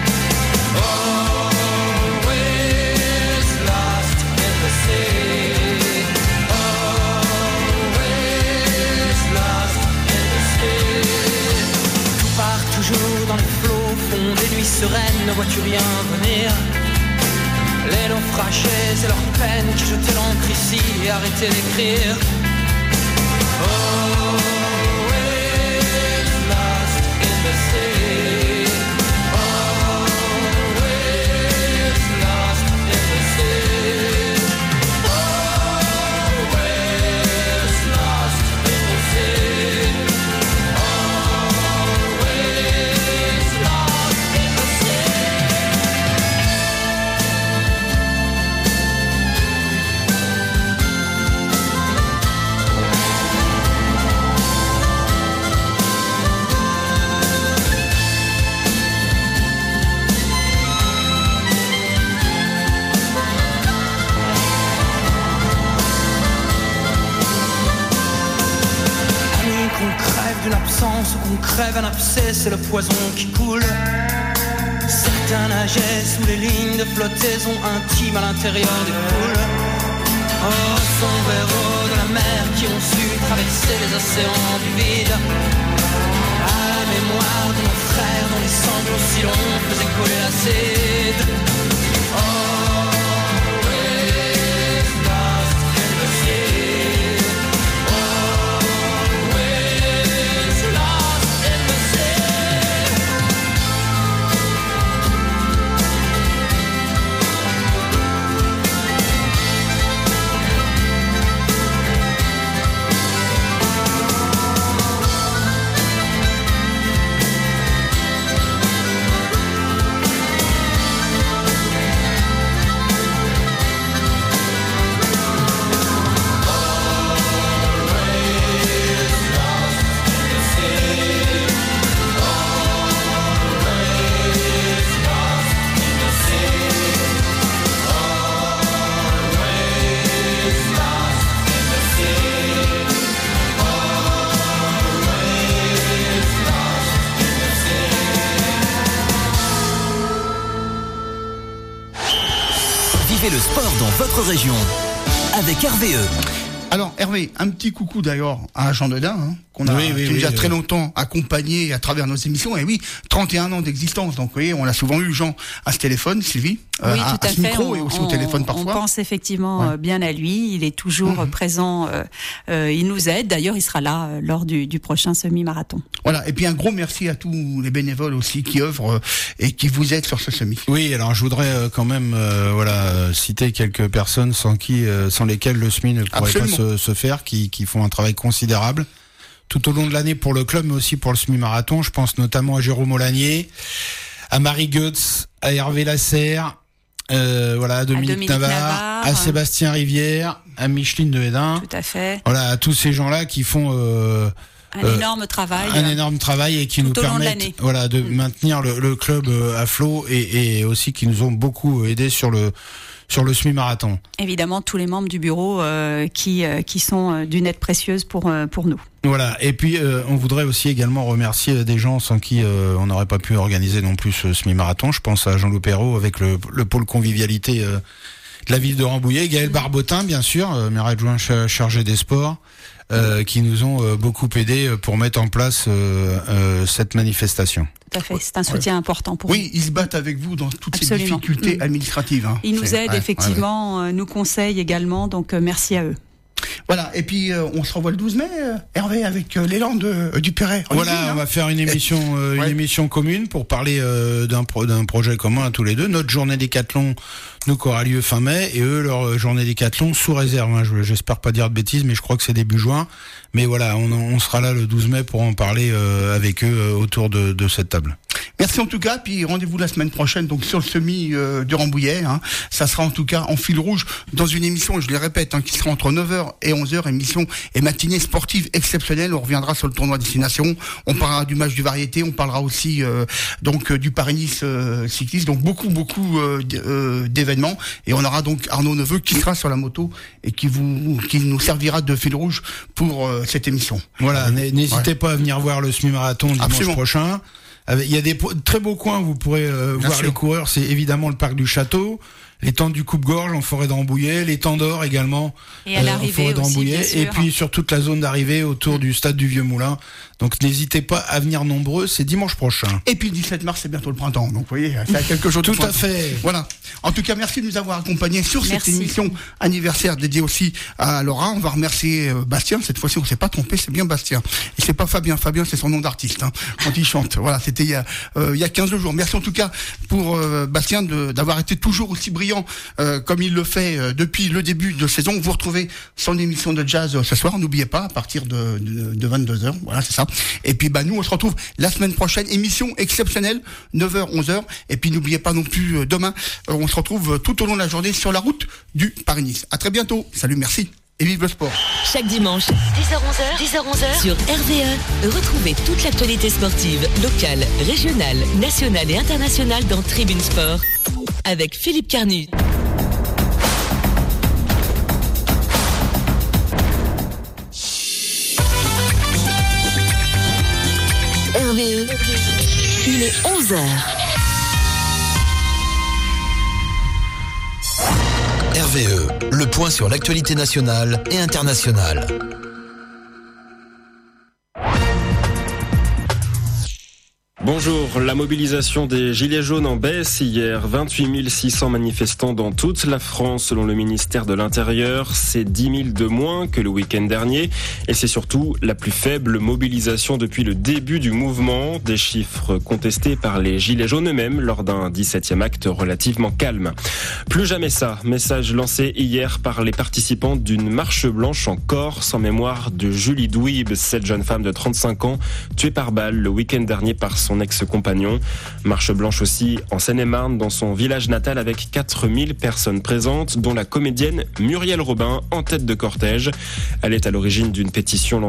Always lost in the sea. Always lost in the sea. Tout part toujours dans les flots, fond des nuits sereines, ne vois-tu rien venir? Les naufragés et leurs peines qui jetaient l'encre ici et arrêtaient d'écrire. Always lost in the sea. Always lost in the sea. Always lost in the sea. Always lost in the sea. D'une absence ou qu'on crève un abcès, c'est le poison qui coule. Certains nageaient sous les lignes de flottaison intimes à l'intérieur des poules. Oh, sombres héros de la mer qui ont su traverser les océans du vide. À la mémoire de nos frères dont les sanglots si longs faisaient couler l'acide. Always lost in the sea. Vivez le sport dans votre région avec R V E. Alors Hervé, un petit coucou d'ailleurs à Jean Dedin, hein, qu'on a, oui, oui, qui nous oui, a oui. très longtemps accompagné à travers nos émissions. Et oui, trente et un ans d'existence. Donc vous voyez, on a souvent eu Jean à ce téléphone, Sylvie, Oui, euh, tout à, à, à ce fait. micro on, et aussi on, au téléphone parfois. On pense effectivement Ouais. euh, bien à lui. Il est toujours Mmh. présent. Euh, euh, il nous aide. D'ailleurs, il sera là euh, lors du, du prochain semi-marathon. Voilà. Et puis un gros merci à tous les bénévoles aussi qui œuvrent euh, et qui vous aident sur ce semi. Oui, alors je voudrais euh, quand même euh, voilà euh, citer quelques personnes sans qui, euh, sans lesquelles le S M I ne pourrait Absolument. pas se, se faire, qui, qui font un travail considérable tout au long de l'année pour le club, mais aussi pour le semi-marathon. Je pense notamment à Jérôme Olanier, à Marie Goetz, à Hervé Lasserre, euh, voilà, à Dominique, à Dominique Navarre, Navarre, à Sébastien Rivière, à Micheline de Hédin. Tout à fait. Voilà, à tous ces gens-là qui font euh, Un euh, énorme travail. un énorme travail et qui tout nous au long de permettent l'année. voilà de maintenir le, le club euh, à flot et, et aussi qui nous ont beaucoup aidé sur le sur le semi-marathon. Évidemment, tous les membres du bureau euh, qui euh, qui sont euh, d'une aide précieuse pour euh, pour nous. Voilà, et puis euh, on voudrait aussi également remercier des gens sans qui euh, on n'aurait pas pu organiser non plus ce semi-marathon. Je pense à Jean-Loup Perrault avec le, le pôle convivialité euh, de la ville de Rambouillet, Gaël Barbotin bien sûr, euh, maire adjoint cha- chargé des sports, euh, qui nous ont euh, beaucoup aidés pour mettre en place euh, euh, cette manifestation. Tout à fait. C'est un soutien Ouais. important pour Oui, ils se battent avec vous dans toutes Absolument. ces difficultés Mmh. administratives. Hein. nous. Ils nous C'est- aident ouais, effectivement, euh, nous conseillent également. Donc euh, merci à eux. Voilà, et puis euh, on se revoit le douze mai, euh, Hervé, avec euh, l'élan de, euh, du Perret. Voilà, Olivier, on hein. va faire une émission, euh, une Ouais. émission commune pour parler euh, d'un pro- d'un projet commun à tous les deux. Notre journée décathlon, nous, qui aura lieu fin mai, et eux, leur euh, journée décathlon sous réserve. Hein. Je- J'espère pas dire de bêtises, mais je crois que c'est début juin. Mais voilà, on, on sera là le douze mai pour en parler euh, avec eux euh, autour de, de cette table. Merci en tout cas, puis rendez-vous la semaine prochaine donc sur le semi euh, de Rambouillet. Hein. Ça sera en tout cas en fil rouge dans une émission, je le répète, hein, qui sera entre neuf heures et onze heures, émission et matinée sportive exceptionnelle. On reviendra sur le tournoi destination, on parlera du match du variété, on parlera aussi euh, donc euh, du Paris-Nice euh, cycliste, donc beaucoup beaucoup euh, d- euh, d'événements, et on aura donc Arnaud Neveu qui sera sur la moto et qui vous qui nous servira de fil rouge pour euh, cette émission. Voilà, n- n'hésitez Ouais. pas à venir voir le semi-marathon dimanche Absolument. prochain. Avec- Il y a des po- très beaux coins où vous pourrez euh, Bien voir sûr. les coureurs. C'est évidemment le parc du Château, les tentes du Coupe-Gorge en forêt de Rambouillet, les tentes d'or également Et à euh, en l'arrivée forêt de aussi, Rambouillet, bien sûr. et puis sur toute la zone d'arrivée autour du stade du Vieux Moulin. Donc n'hésitez pas à venir nombreux, c'est dimanche prochain. Et puis le dix-sept mars, c'est bientôt le printemps. Donc vous voyez, c'est à quelques jours de Tout à printemps. fait. Voilà. En tout cas, merci de nous avoir accompagnés sur Merci. cette émission anniversaire dédiée aussi à Laura. On va remercier euh, Bastien. Cette fois-ci, on s'est pas trompé, c'est bien Bastien. Et c'est pas Fabien. Fabien, c'est son nom d'artiste, hein, quand il chante. Voilà, c'était il y a, euh, il y a quinze jours. Merci en tout cas pour euh, Bastien de- d'avoir été toujours aussi brillant euh, comme il le fait euh, depuis le début de saison. Vous retrouvez son émission de jazz euh, ce soir. N'oubliez pas, à partir de, de, de vingt-deux heures. Voilà, c'est ça. Et puis, bah, nous, on se retrouve la semaine prochaine. Émission exceptionnelle, neuf heures, onze heures. Et puis, n'oubliez pas non plus, euh, demain, euh, on se retrouve euh, tout au long de la journée sur la route du Paris-Nice. À très bientôt. Salut, merci. Et vive le sport. Chaque dimanche, dix heures onze heures, dix heures onze heures, sur R V E, retrouvez toute l'actualité sportive, locale, régionale, nationale et internationale dans Tribune Sport, avec Philippe Carnu. R V E, il est onze heures. R V E, le point sur l'actualité nationale et internationale. Bonjour, la mobilisation des Gilets jaunes en baisse hier, vingt-huit mille six cents manifestants dans toute la France selon le ministère de l'Intérieur, c'est dix mille de moins que le week-end dernier et c'est surtout la plus faible mobilisation depuis le début du mouvement, des chiffres contestés par les Gilets jaunes eux-mêmes lors d'un dix-septième acte relativement calme. Plus jamais ça, message lancé hier par les participants d'une marche blanche en Corse en mémoire de Julie Douib, cette jeune femme de trente-cinq ans tuée par balle le week-end dernier par son son ex-compagnon. Marche blanche aussi en Seine-et-Marne, dans son village natal, avec quatre mille personnes présentes, dont la comédienne Muriel Robin en tête de cortège. Elle est à l'origine d'une pétition